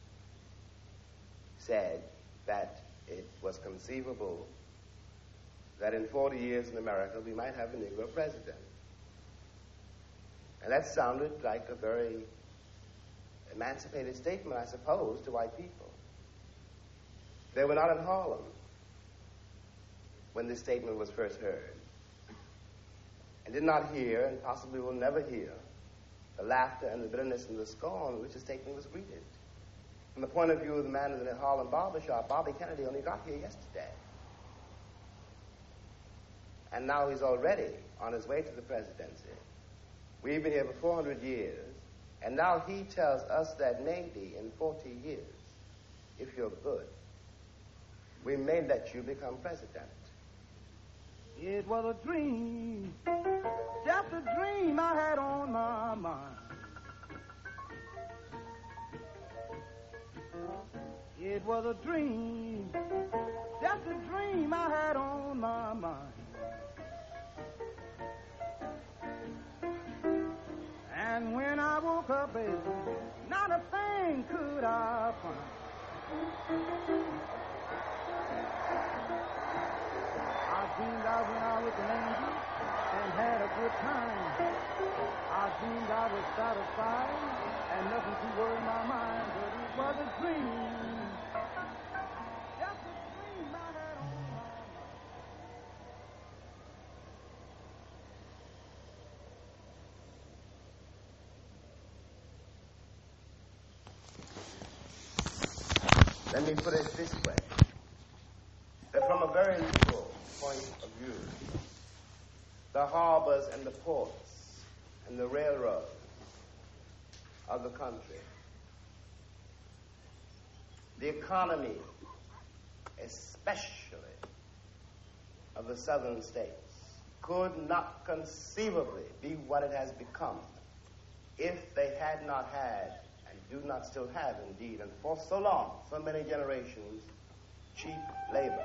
said that it was conceivable that in forty years in America we might have a Negro president. And that sounded like a very emancipated statement, I suppose, to white people. They were not in Harlem when this statement was first heard, and did not hear, and possibly will never hear, the laughter and the bitterness and the scorn with which the statement was greeted. From the point of view of the man in the Harlem barbershop, Bobby Kennedy only got here yesterday. And now he's already on his way to the presidency. We've been here for four hundred years, and now he tells us that maybe in forty years, if you're good, we may let you become president. It was a dream, just a dream I had on my mind. It was a dream, just a dream I had on my mind. And when I woke up, baby, not a thing could I find. I dreamed I went out with an angel and had a good time. I dreamed I was satisfied and nothing to worry my mind, but it was a dream. Just a dream I had on my mind. Let me put it this way, that from a very legal point of view, the harbors and the ports and the railroads of the country, the economy, especially of the southern states, could not conceivably be what it has become if they had not had, and do not still have indeed, and for so long, so many generations, cheap labor.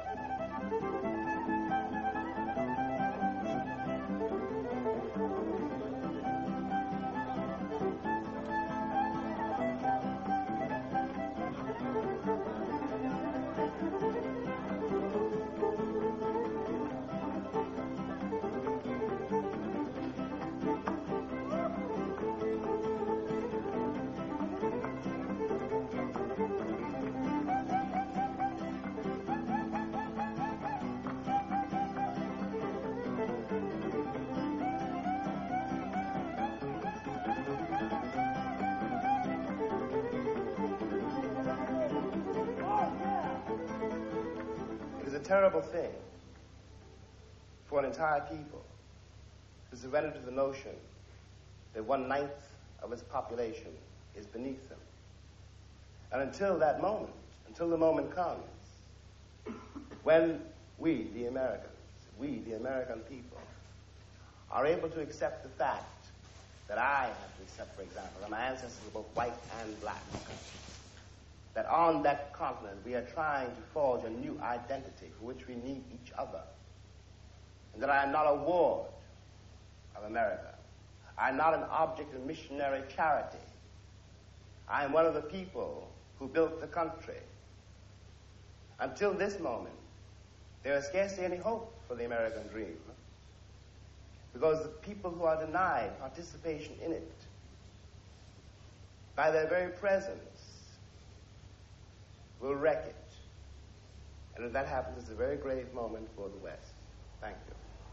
Terrible thing for an entire people to surrender to the notion that one-ninth of its population is beneath them. And until that moment, until the moment comes when we, the Americans, we, the American people, are able to accept the fact that I have to accept, for example, that my ancestors were both white and black, that on that continent we are trying to forge a new identity for which we need each other, and that I am not a ward of America, I'm not an object of missionary charity. I am one of the people who built the country. Until this moment, there is scarcely any hope for the American dream, because the people who are denied participation in it, by their very presence, will wreck it. And if that happens, it's a very grave moment for the West. Thank you.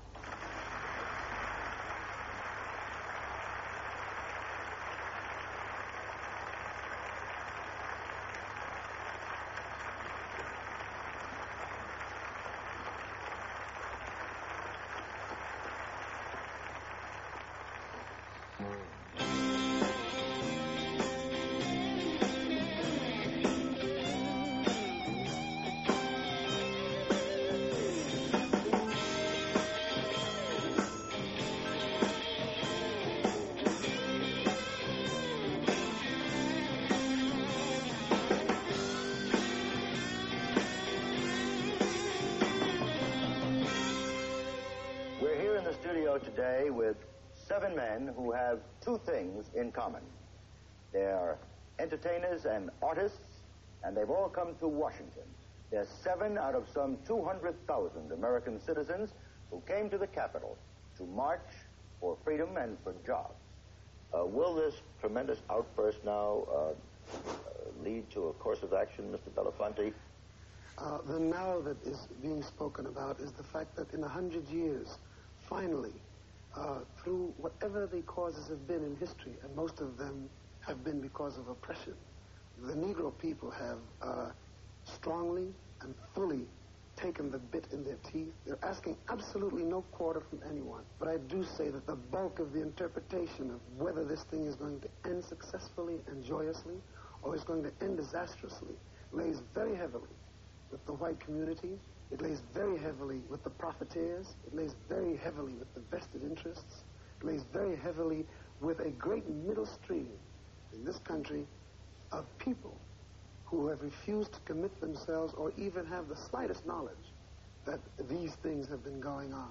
Today with seven men who have two things in common. They are entertainers and artists, and they've all come to Washington. They're seven out of some two hundred thousand American citizens who came to the Capitol to march for freedom and for jobs. Uh, will this tremendous outburst now uh, uh, lead to a course of action, Mister Belafonte? Uh, the now that is being spoken about is the fact that in a hundred years, finally, uh, through whatever the causes have been in history, and most of them have been because of oppression, the Negro people have uh, strongly and fully taken the bit in their teeth. They're asking absolutely no quarter from anyone. But I do say that the bulk of the interpretation of whether this thing is going to end successfully and joyously or is going to end disastrously lays very heavily with the white community. It lays very heavily with the profiteers. It lays very heavily with the vested interests. It lays very heavily with a great middle stream in this country of people who have refused to commit themselves or even have the slightest knowledge that these things have been going on.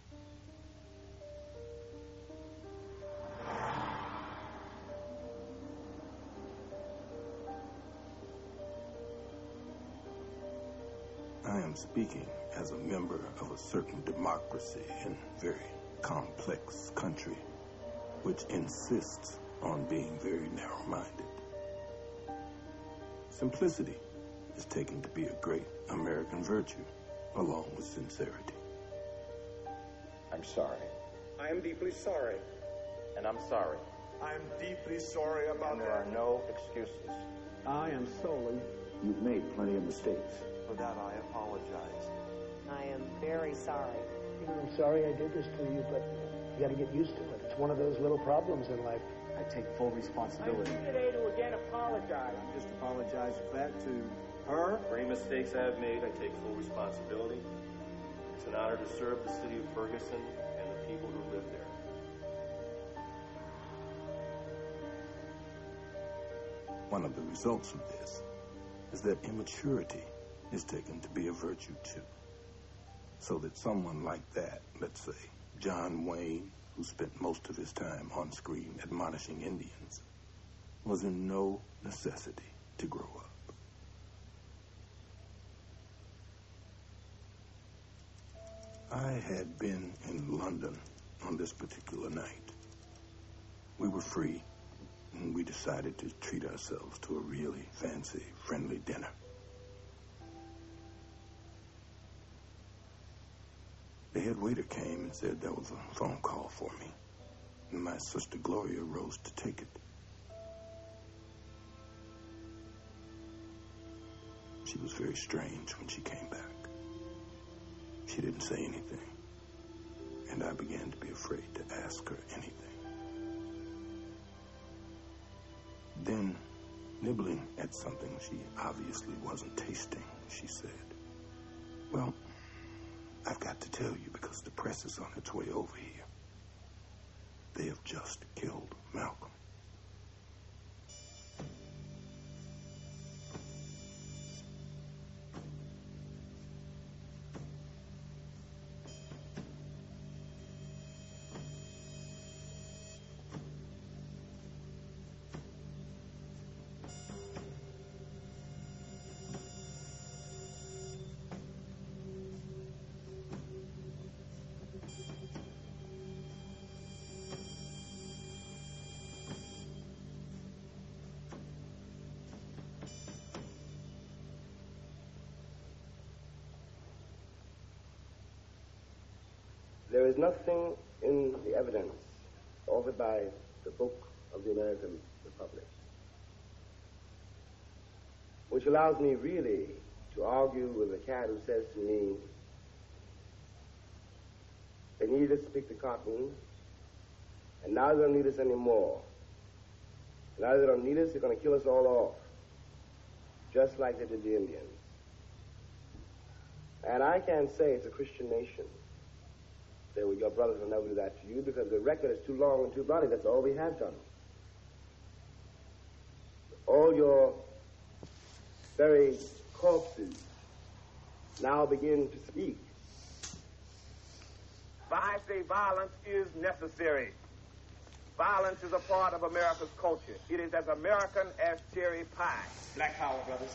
I am speaking as a member of a certain democracy in a very complex country which insists on being very narrow-minded. Simplicity is taken to be a great American virtue, along with sincerity. I'm sorry. I am deeply sorry. And I'm sorry. I'm deeply sorry about and there that. are no excuses. I am sorry. You've made plenty of mistakes. For that, I apologize. I am very sorry. You know, I'm sorry I did this to you, but you got to get used to it. It's one of those little problems in life. I take full responsibility. I'm today to again apologize. I'm just apologize for that to her. For any mistakes I have made, I take full responsibility. It's an honor to serve the city of Ferguson and the people who live there. One of the results of this is that immaturity is taken to be a virtue too. So that someone like that, let's say John Wayne, who spent most of his time on screen admonishing Indians, was in no necessity to grow up. I had been in London on this particular night. We were free, and we decided to treat ourselves to a really fancy, friendly dinner. The head waiter came and said there was a phone call for me, and my sister Gloria rose to take it. She was very strange when she came back. She didn't say anything, and I began to be afraid to ask her anything. Then, nibbling at something she obviously wasn't tasting, she said, "Well, I've got to tell you because the press is on its way over here. They have just killed Malcolm." there is nothing in the evidence offered by the book of the American Republic which allows me really to argue with a cat who says to me, they needed us to pick the cotton, and now they don't need us anymore. Now they don't need us, they're going to kill us all off, just like they did the Indians. And I can't say it's a Christian nation. Say, well, your brothers will never do that to you because the record is too long and too bloody. That's all we have done. All your very corpses now begin to speak. I say violence is necessary. Violence is a part of America's culture. It is as American as cherry pie. Black power, brothers.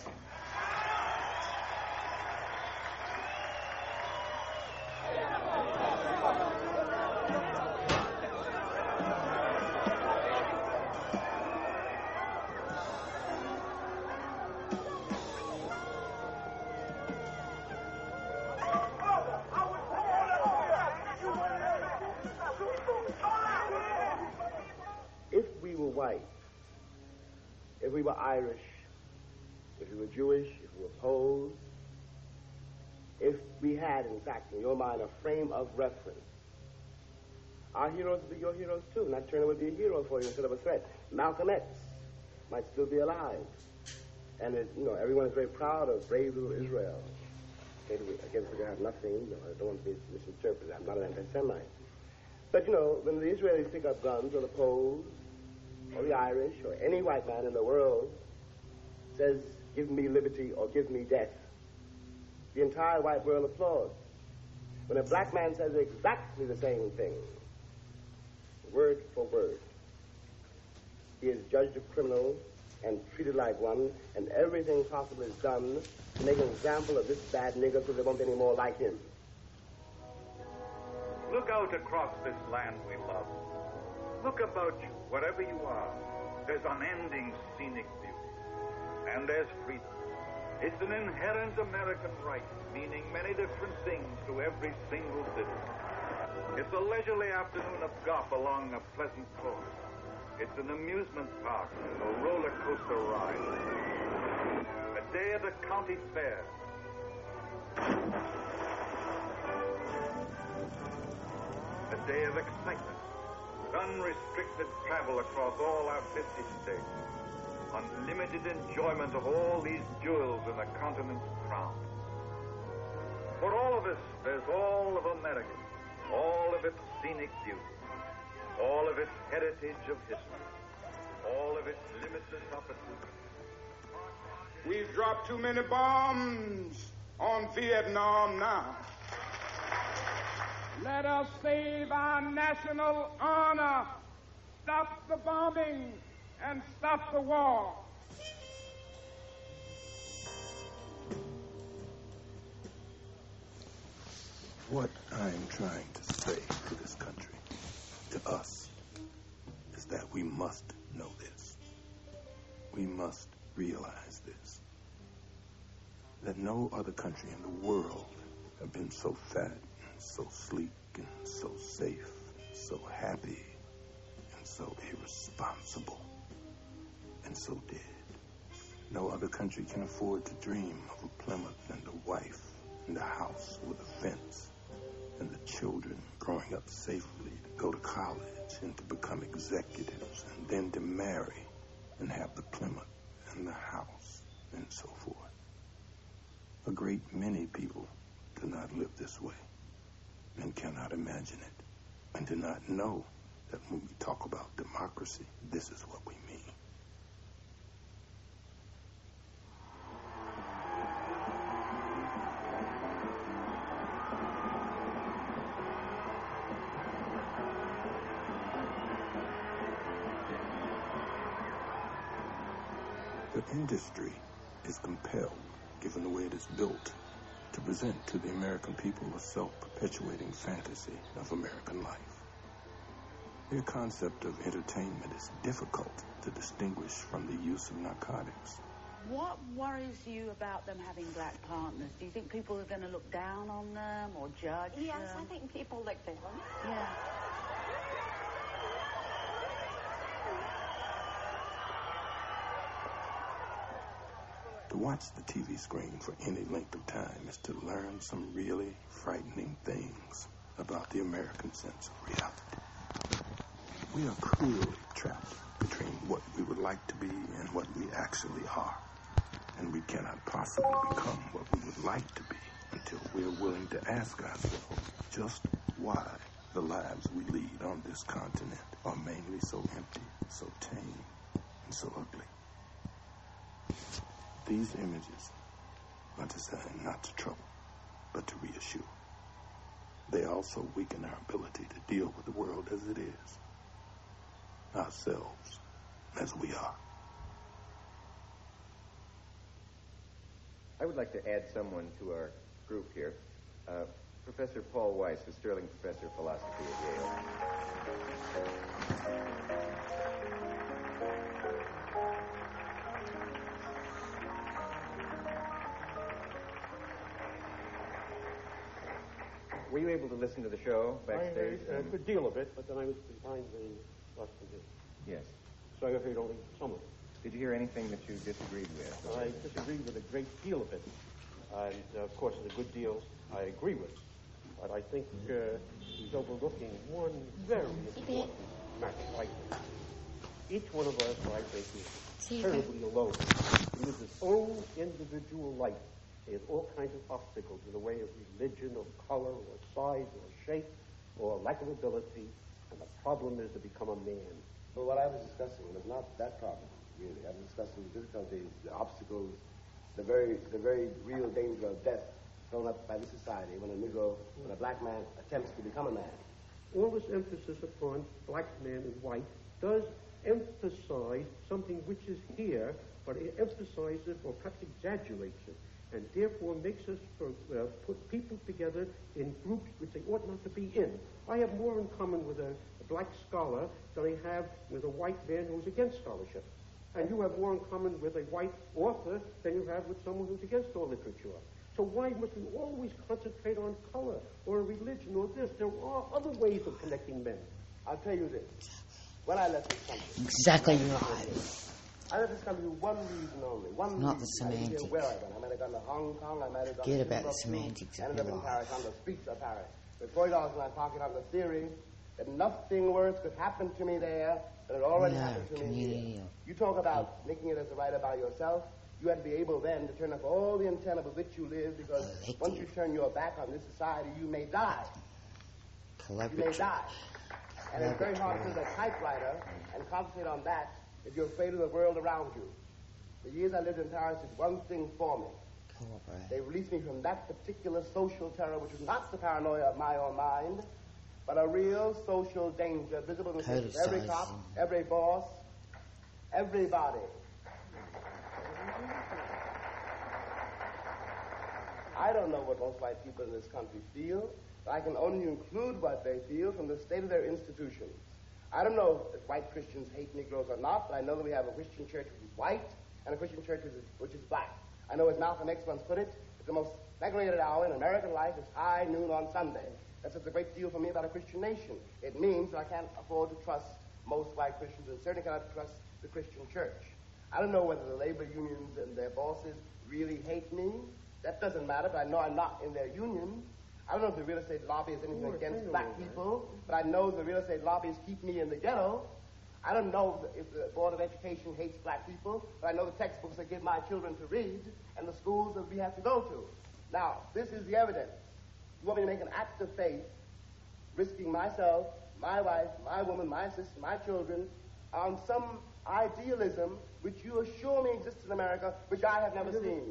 White, if we were Irish, if we were Jewish, if we were Poles, if we had, in fact, in your mind, a frame of reference, our heroes would be your heroes too. Nat Turner would be a hero for you instead of a threat. Malcolm X might still be alive. And, it, you know, everyone is very proud of brave little Israel. Against which I have nothing, you know, I don't want to be misinterpreted. I'm not an anti-Semite. But, you know, when the Israelis pick up guns, or the Poles, or the Irish, or any white man in the world says, give me liberty or give me death, the entire white world applauds. When a black man says exactly the same thing, word for word, he is judged a criminal and treated like one, and everything possible is done to make an example of this bad nigger so there won't be any more like him. Look out across this land we love. Look about you, wherever you are. There's unending scenic beauty. And there's freedom. It's an inherent American right, meaning many different things to every single citizen. It's a leisurely afternoon of golf along a pleasant course. It's an amusement park, a roller coaster ride. A day at a county fair. A day of excitement. Unrestricted travel across all our fifty states. Unlimited enjoyment of all these jewels in the continent's crown. For all of us, there's all of America, all of its scenic beauty, all of its heritage of history, all of its limitless opportunity. We've dropped too many bombs on Vietnam now. Let us save our national honor, stop the bombing, and stop the war. What I am trying to say to this country, to us, is that we must know this. We must realize this. That no other country in the world have been so fat, so sleek, and so safe, so happy, and so irresponsible, and so dead. No other country can afford to dream of a Plymouth and a wife and a house with a fence and the children growing up safely to go to college and to become executives and then to marry and have the Plymouth and the house and so forth. A great many people do not live this way and cannot imagine it, and do not know that when we talk about democracy, this is what we mean. The industry is compelled, given the way it is built, to present to the American people a self-perpetuating fantasy of American life. Their concept of entertainment is difficult to distinguish from the use of narcotics, What worries you about them having black partners? Do you think people are going to look down on them or judge Yes, them? I think people look down. Yeah. To watch the T V screen for any length of time is to learn some really frightening things about the American sense of reality. We are cruelly trapped between what we would like to be and what we actually are. And we cannot possibly become what we would like to be until we are willing to ask ourselves just why the lives we lead on this continent are mainly so empty, so tame, and so ugly. These images are designed not to trouble, but to reassure. They also weaken our ability to deal with the world as it is, ourselves as we are. I would like to add someone to our group here. Uh, Professor Paul Weiss, a Sterling Professor of Philosophy at Yale. Were you able to listen to the show backstage? I heard a good deal of it, but then I was behind the Washington. Yes. So I heard only some of it. Did you hear anything that you disagreed with? I disagreed with a great deal of it. And, uh, of course, a good deal I agree with. But I think uh, he's overlooking one very important matter right now. Each one of us, I think, is terribly alone. He lives his own individual life. He has all kinds of obstacles in the way of religion or color or size or shape or lack of ability. And the problem is to become a man. Well, what I was discussing was not that problem, really. I was discussing the difficulties, the obstacles, the very, the very real danger of death thrown up by the society when a Negro, when a black man attempts to become a man. All this emphasis upon black man and white does emphasize something which is here, but it emphasizes it or perhaps exaggerates it, and therefore makes us for, uh, put people together in groups which they ought not to be in. I have more in common with a, a black scholar than I have with a white man who's against scholarship. And you have more in common with a white author than you have with someone who's against all literature. So why must we always concentrate on color or religion or this? There are other ways of connecting men. I'll tell you this. When I left this country... Exactly right. I left this country for one reason only. One Not reason. the semantics. I didn't care where I went. I might have gone to Hong Kong. I might have gone Forget to about the Timbuktu, semantics of ended your up in life. Paris on the streets of Paris. With forty dollars in my pocket on the theory that nothing worse could happen to me there than it already Yeah, happened to me community. here. You talk about making it as a writer by yourself. You had to be able then to turn up all the antenna with which you live, because once you turn your back on this society, you may die. You may Collaborative. die. And it's very hard to be a typewriter and concentrate on that if you're afraid of the world around you. The years I lived in Paris did one thing for me. Cooperate. They released me from that particular social terror, which was not the paranoia of my own mind, but a real social danger visible in the faces of every cop, every boss, everybody. I don't know what most white people in this country feel, but I can only include what they feel from the state of their institutions. I don't know if white Christians hate Negroes or not, but I know that we have a Christian church which is white and a Christian church which is, which is black. I know, as Malcolm X once put it, that the most segregated hour in American life is high noon on Sunday. That's a great deal for me about a Christian nation. It means that I can't afford to trust most white Christians, and certainly cannot trust the Christian church. I don't know whether the labor unions and their bosses really hate me. That doesn't matter, but I know I'm not in their union. I don't know if the real estate lobby is anything Sure, against I black know that. people, but I know the real estate lobbies keep me in the ghetto. I don't know if the Board of Education hates black people, but I know the textbooks they give my children to read and the schools that we have to go to. Now, this is the evidence. You want me to make an act of faith, risking myself, my wife, my woman, my sister, my children, on some idealism which you assure me exists in America, which I have never seen.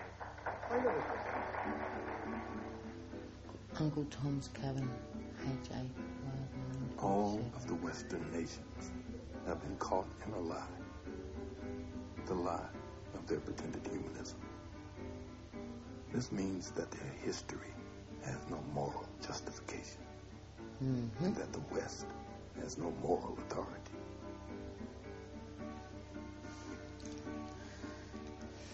Uncle Tom's Cabin, H A All of the Western nations have been caught in a lie. The lie of their pretended humanism. This means that their history has no moral justification, Mm-hmm. and that the West has no moral authority.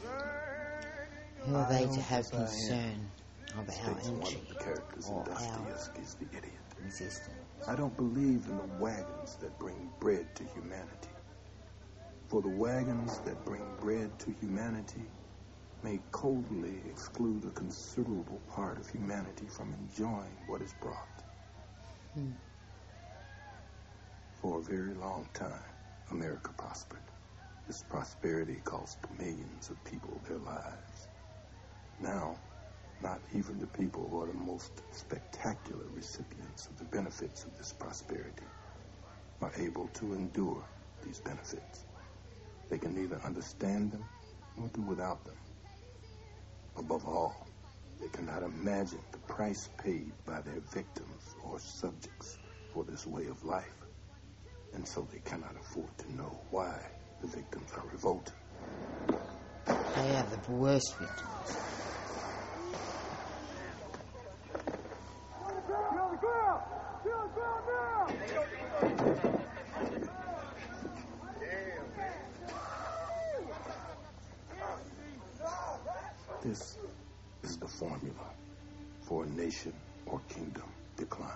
Who are they to I have don't concern of our States one entry of the characters in or our Dostoevsky's The Idiot. resistance? I don't believe in the wagons that bring bread to humanity. For the wagons that bring bread to humanity may coldly exclude a considerable part of humanity from enjoying what is brought. Hmm. For a very long time, America prospered. This prosperity cost millions of people their lives. Now, not even the people who are the most spectacular recipients of the benefits of this prosperity are able to endure these benefits. They can neither understand them nor do without them. Above all, they cannot imagine the price paid by their victims or subjects for this way of life, and so they cannot afford to know why the victims are revolted. They are the worst victims. This is the formula for a nation or kingdom decline.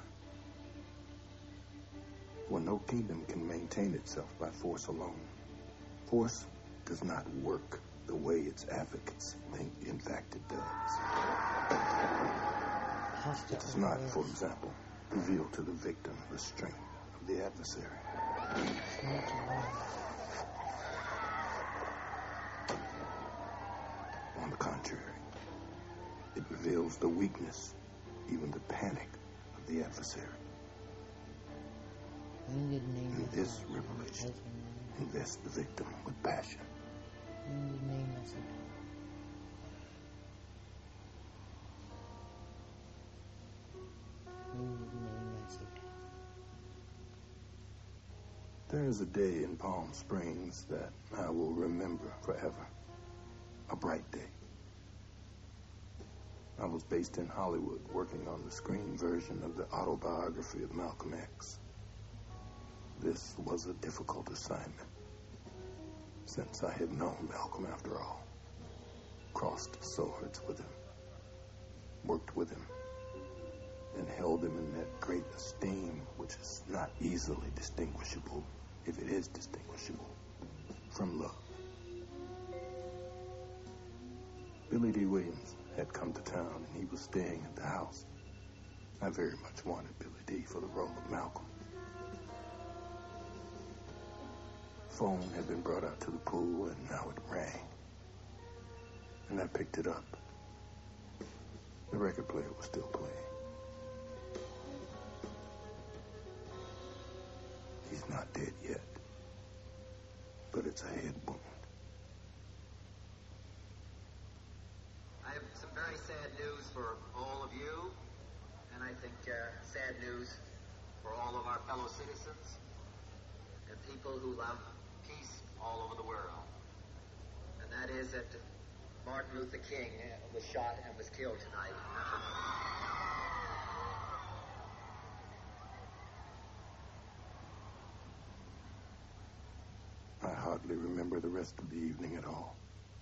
For no kingdom can maintain itself by force alone. Force does not work the way its advocates think, in fact, it does. It does not, for example, reveal to the victim the strength of the adversary. On the contrary, it reveals the weakness, even the panic of the adversary. In this revelation, invest the victim with passion. There is a day in Palm Springs that I will remember forever. A bright day. I was based in Hollywood, working on the screen version of the autobiography of Malcolm X. This was a difficult assignment, since I had known Malcolm after all, crossed swords with him, worked with him, and held him in that great esteem which is not easily distinguishable, if it is distinguishable, from love. Billy D. Williams had come to town, and he was staying at the house. I very much wanted Billy D. for the role of Malcolm. Phone had been brought out to the pool, and now it rang. And I picked it up. The record player was still playing. He's not dead yet, but it's a head wound. I have some very sad news for all of you, and I think uh, sad news for all of our fellow citizens and people who love peace all over the world. And that is that Martin Luther King was shot and was killed tonight. I hardly remember the rest of the evening at all.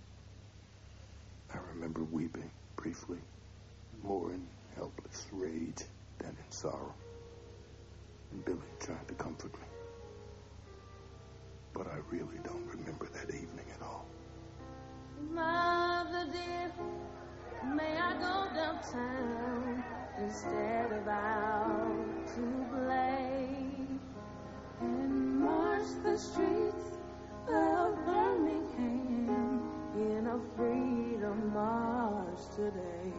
I remember weeping briefly, more in helpless rage than in sorrow, and Billy tried to comfort me. But I really don't remember that evening at all. Mother dear, may I go downtown instead of out to play and march the streets of Birmingham in a freedom march today?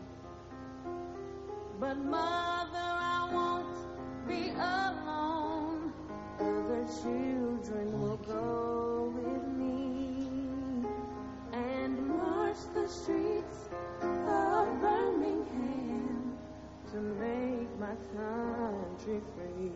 But mother, I won't be alone. Other children will go with me and march the streets of Birmingham to make my country free.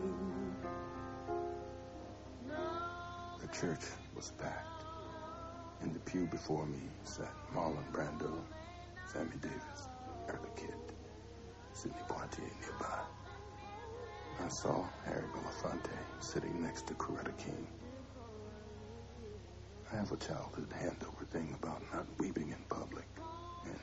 The church was packed. In the pew before me sat Marlon Brando, Sammy Davis, Eartha Kitt, Sidney Poitier nearby. I saw Harry Belafonte sitting next to Coretta King. I have a childhood handover thing about not weeping in public, and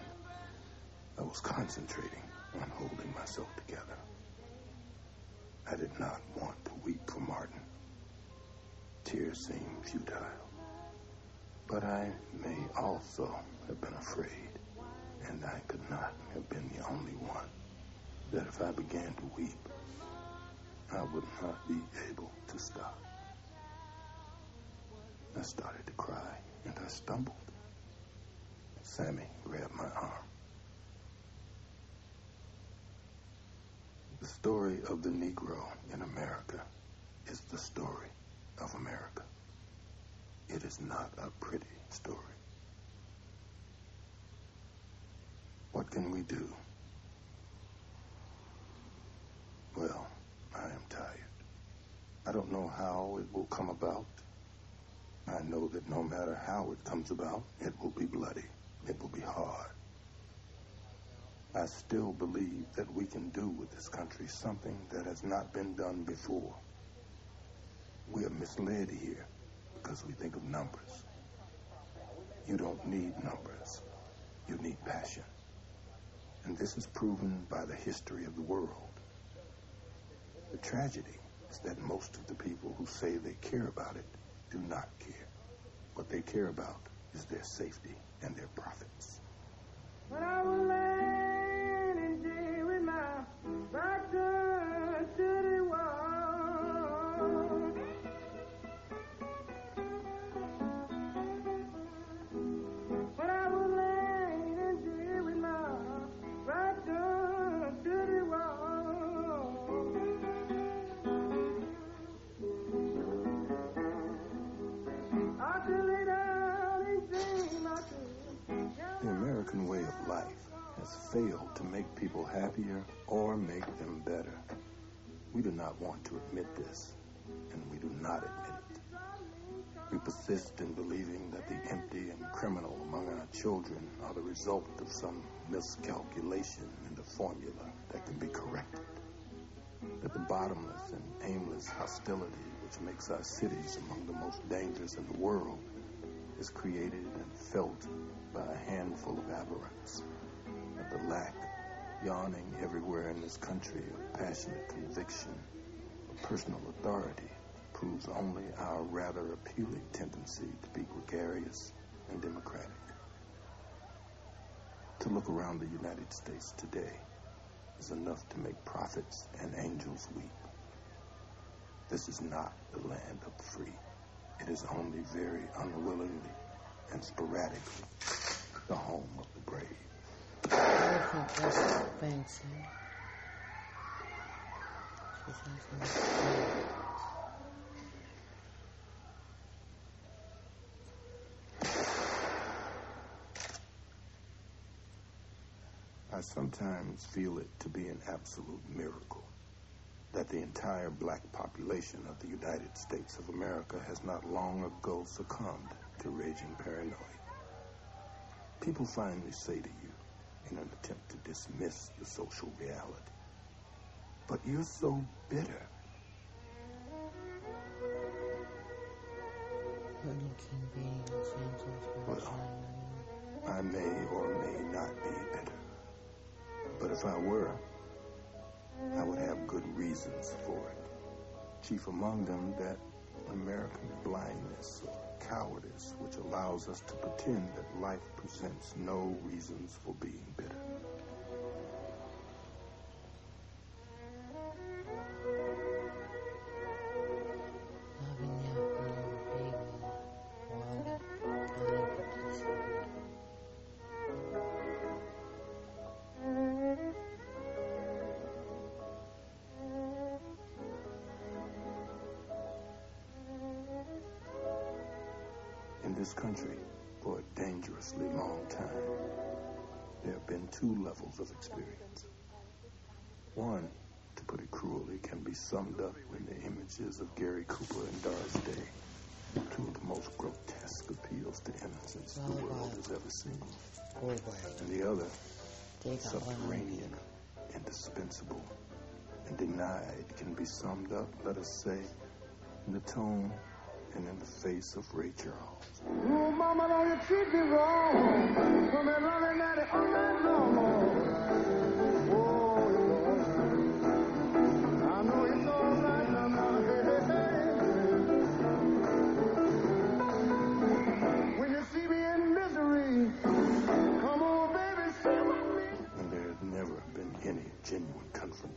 was concentrating on holding myself together. I did not want to weep for Martin. Tears seemed futile. But I may also have been afraid, and I could not have been the only one, that if I began to weep, I would not be able to stop. I started to cry, and I stumbled. Sammy grabbed my arm. The story of the Negro in America is the story of America. It is not a pretty story. What can we do? Well, I am tired. I don't know how it will come about. I know that no matter how it comes about, it will be bloody. It will be hard. I still believe that we can do with this country something that has not been done before. We are misled here because we think of numbers. You don't need numbers. You need passion. And this is proven by the history of the world. The tragedy is that most of the people who say they care about it do not care. What they care about is their safety and their profits. When I was laying in jail with my back turned to the wall, when I was laying in jail with my back turned to the wall, I could lay down and dream. I could. The American way of life has failed to make people happier or make them better. We do not want to admit this, and we do not admit it. We persist in believing that the empty and criminal among our children are the result of some miscalculation in the formula that can be corrected. That the bottomless and aimless hostility which makes our cities among the most dangerous in the world is created and felt by a handful of aberrants. That the lack yawning everywhere in this country of passionate conviction, of personal authority, proves only our rather appealing tendency to be gregarious and democratic. To look around the United States today is enough to make prophets and angels weep. This is not the land of the free. It is only very unwillingly and sporadically the home of the brave. I think that's fancy. She says I sometimes feel it to be an absolute miracle that the entire black population of the United States of America has not long ago succumbed to raging paranoia. People finally say to you, in an attempt to dismiss the social reality, "But you're so bitter." Well, I may or may not be bitter. But if I were, I would have good reasons for it. Chief among them, that American blindness or cowardice which allows us to pretend that life presents no reasons for being bitter. In this country, for a dangerously long time, there have been two levels of experience. One, to put it cruelly, can be summed up in the images of Gary Cooper and Doris Day, two of the most grotesque appeals to innocence the world has ever seen. And the other, subterranean, indispensable, and denied, can be summed up, let us say, in the tone and in the face of Ray Charles. Oh, mama, don't you treat me wrong. Come and running at it all night long.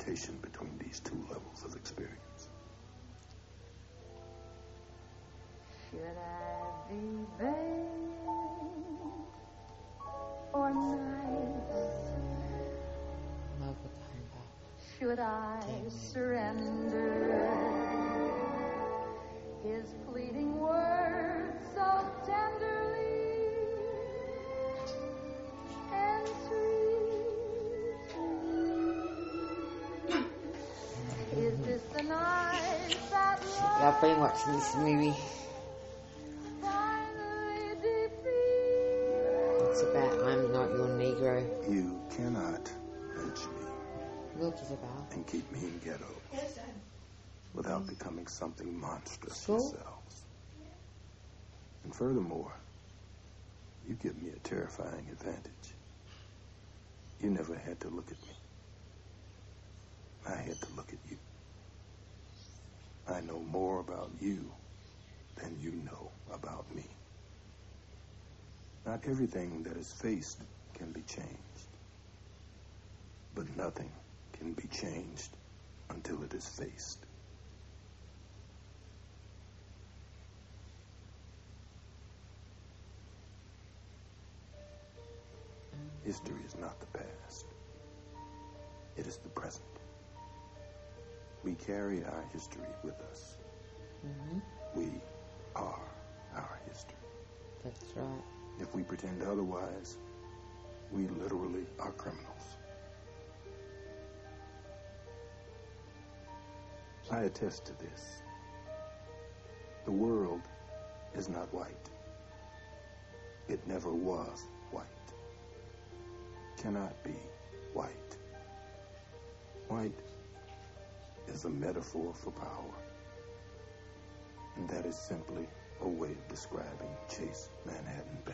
bifurcation between these two levels of experience. Should I be bad or nice? Should I surrender his pleading words so tenderly and sweetly? Is this the night that love I've been watching this movie. finally defeats? It's about I'm Not Your Negro. You cannot lynch me Look, Isabel. and keep me in ghetto without becoming something monstrous Sure. yourselves. And furthermore, you give me a terrifying advantage. You never had to look at me. I had to look at you. I know more about you than you know about me. Not everything that is faced can be changed, but nothing can be changed until it is faced. History is not the past. It is the present. We carry our history with us. Mm-hmm. We are our history. That's right. If we pretend otherwise, we literally are criminals. I attest to this. The world is not white. It never was white. Cannot be white. White is a metaphor for power. And that is simply a way of describing Chase Manhattan Bank.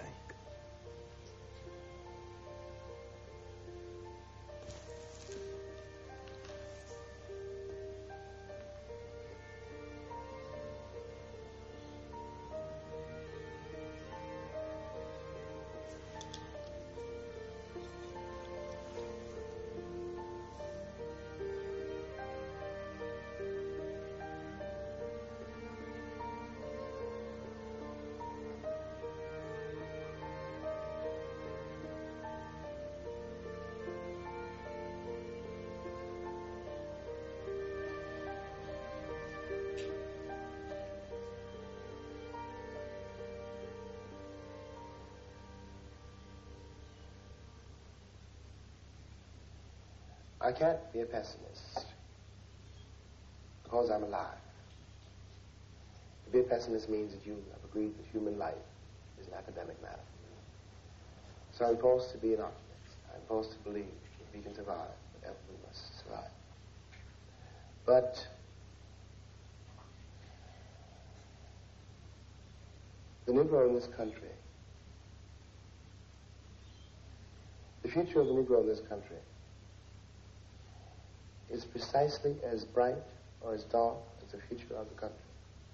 I can't be a pessimist because I'm alive. To be a pessimist means that you have agreed that human life is an academic matter. So I'm forced to be an optimist. I'm forced to believe that we can survive whatever we must survive. But the Negro in this country, the future of the Negro in this country is precisely as bright or as dark as the future of the country.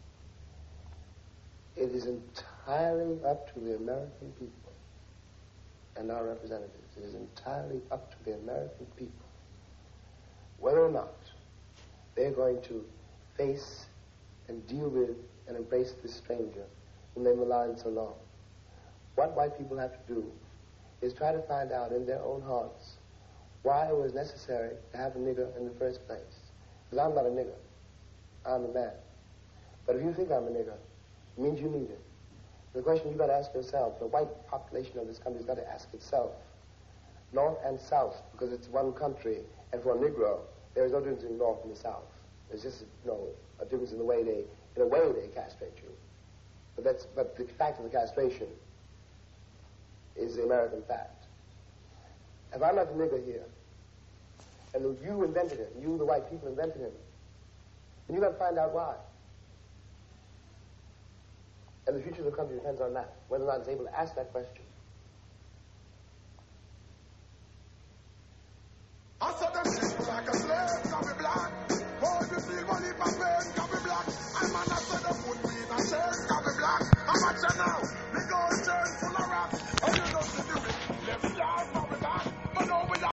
It is entirely up to the American people and our representatives. It is entirely up to the American people whether or not they're going to face and deal with and embrace this stranger whom they've maligned so long. What white people have to do is try to find out in their own hearts why it was necessary to have a nigger in the first place. Because I'm not a nigger. I'm a man. But if you think I'm a nigger, it means you need it. The question you've got to ask yourself, the white population of this country has got to ask itself, North and South, because it's one country, and for a Negro, there is no difference in the North and the South. There's just, you know, a difference in the way they, in a way they castrate you. But that's, but the fact of the castration is the American fact. If I'm not the nigger here, and you invented him, you, the white people, invented him, then you've got to find out why. And the future of the country depends on that, whether or not it's able to ask that question.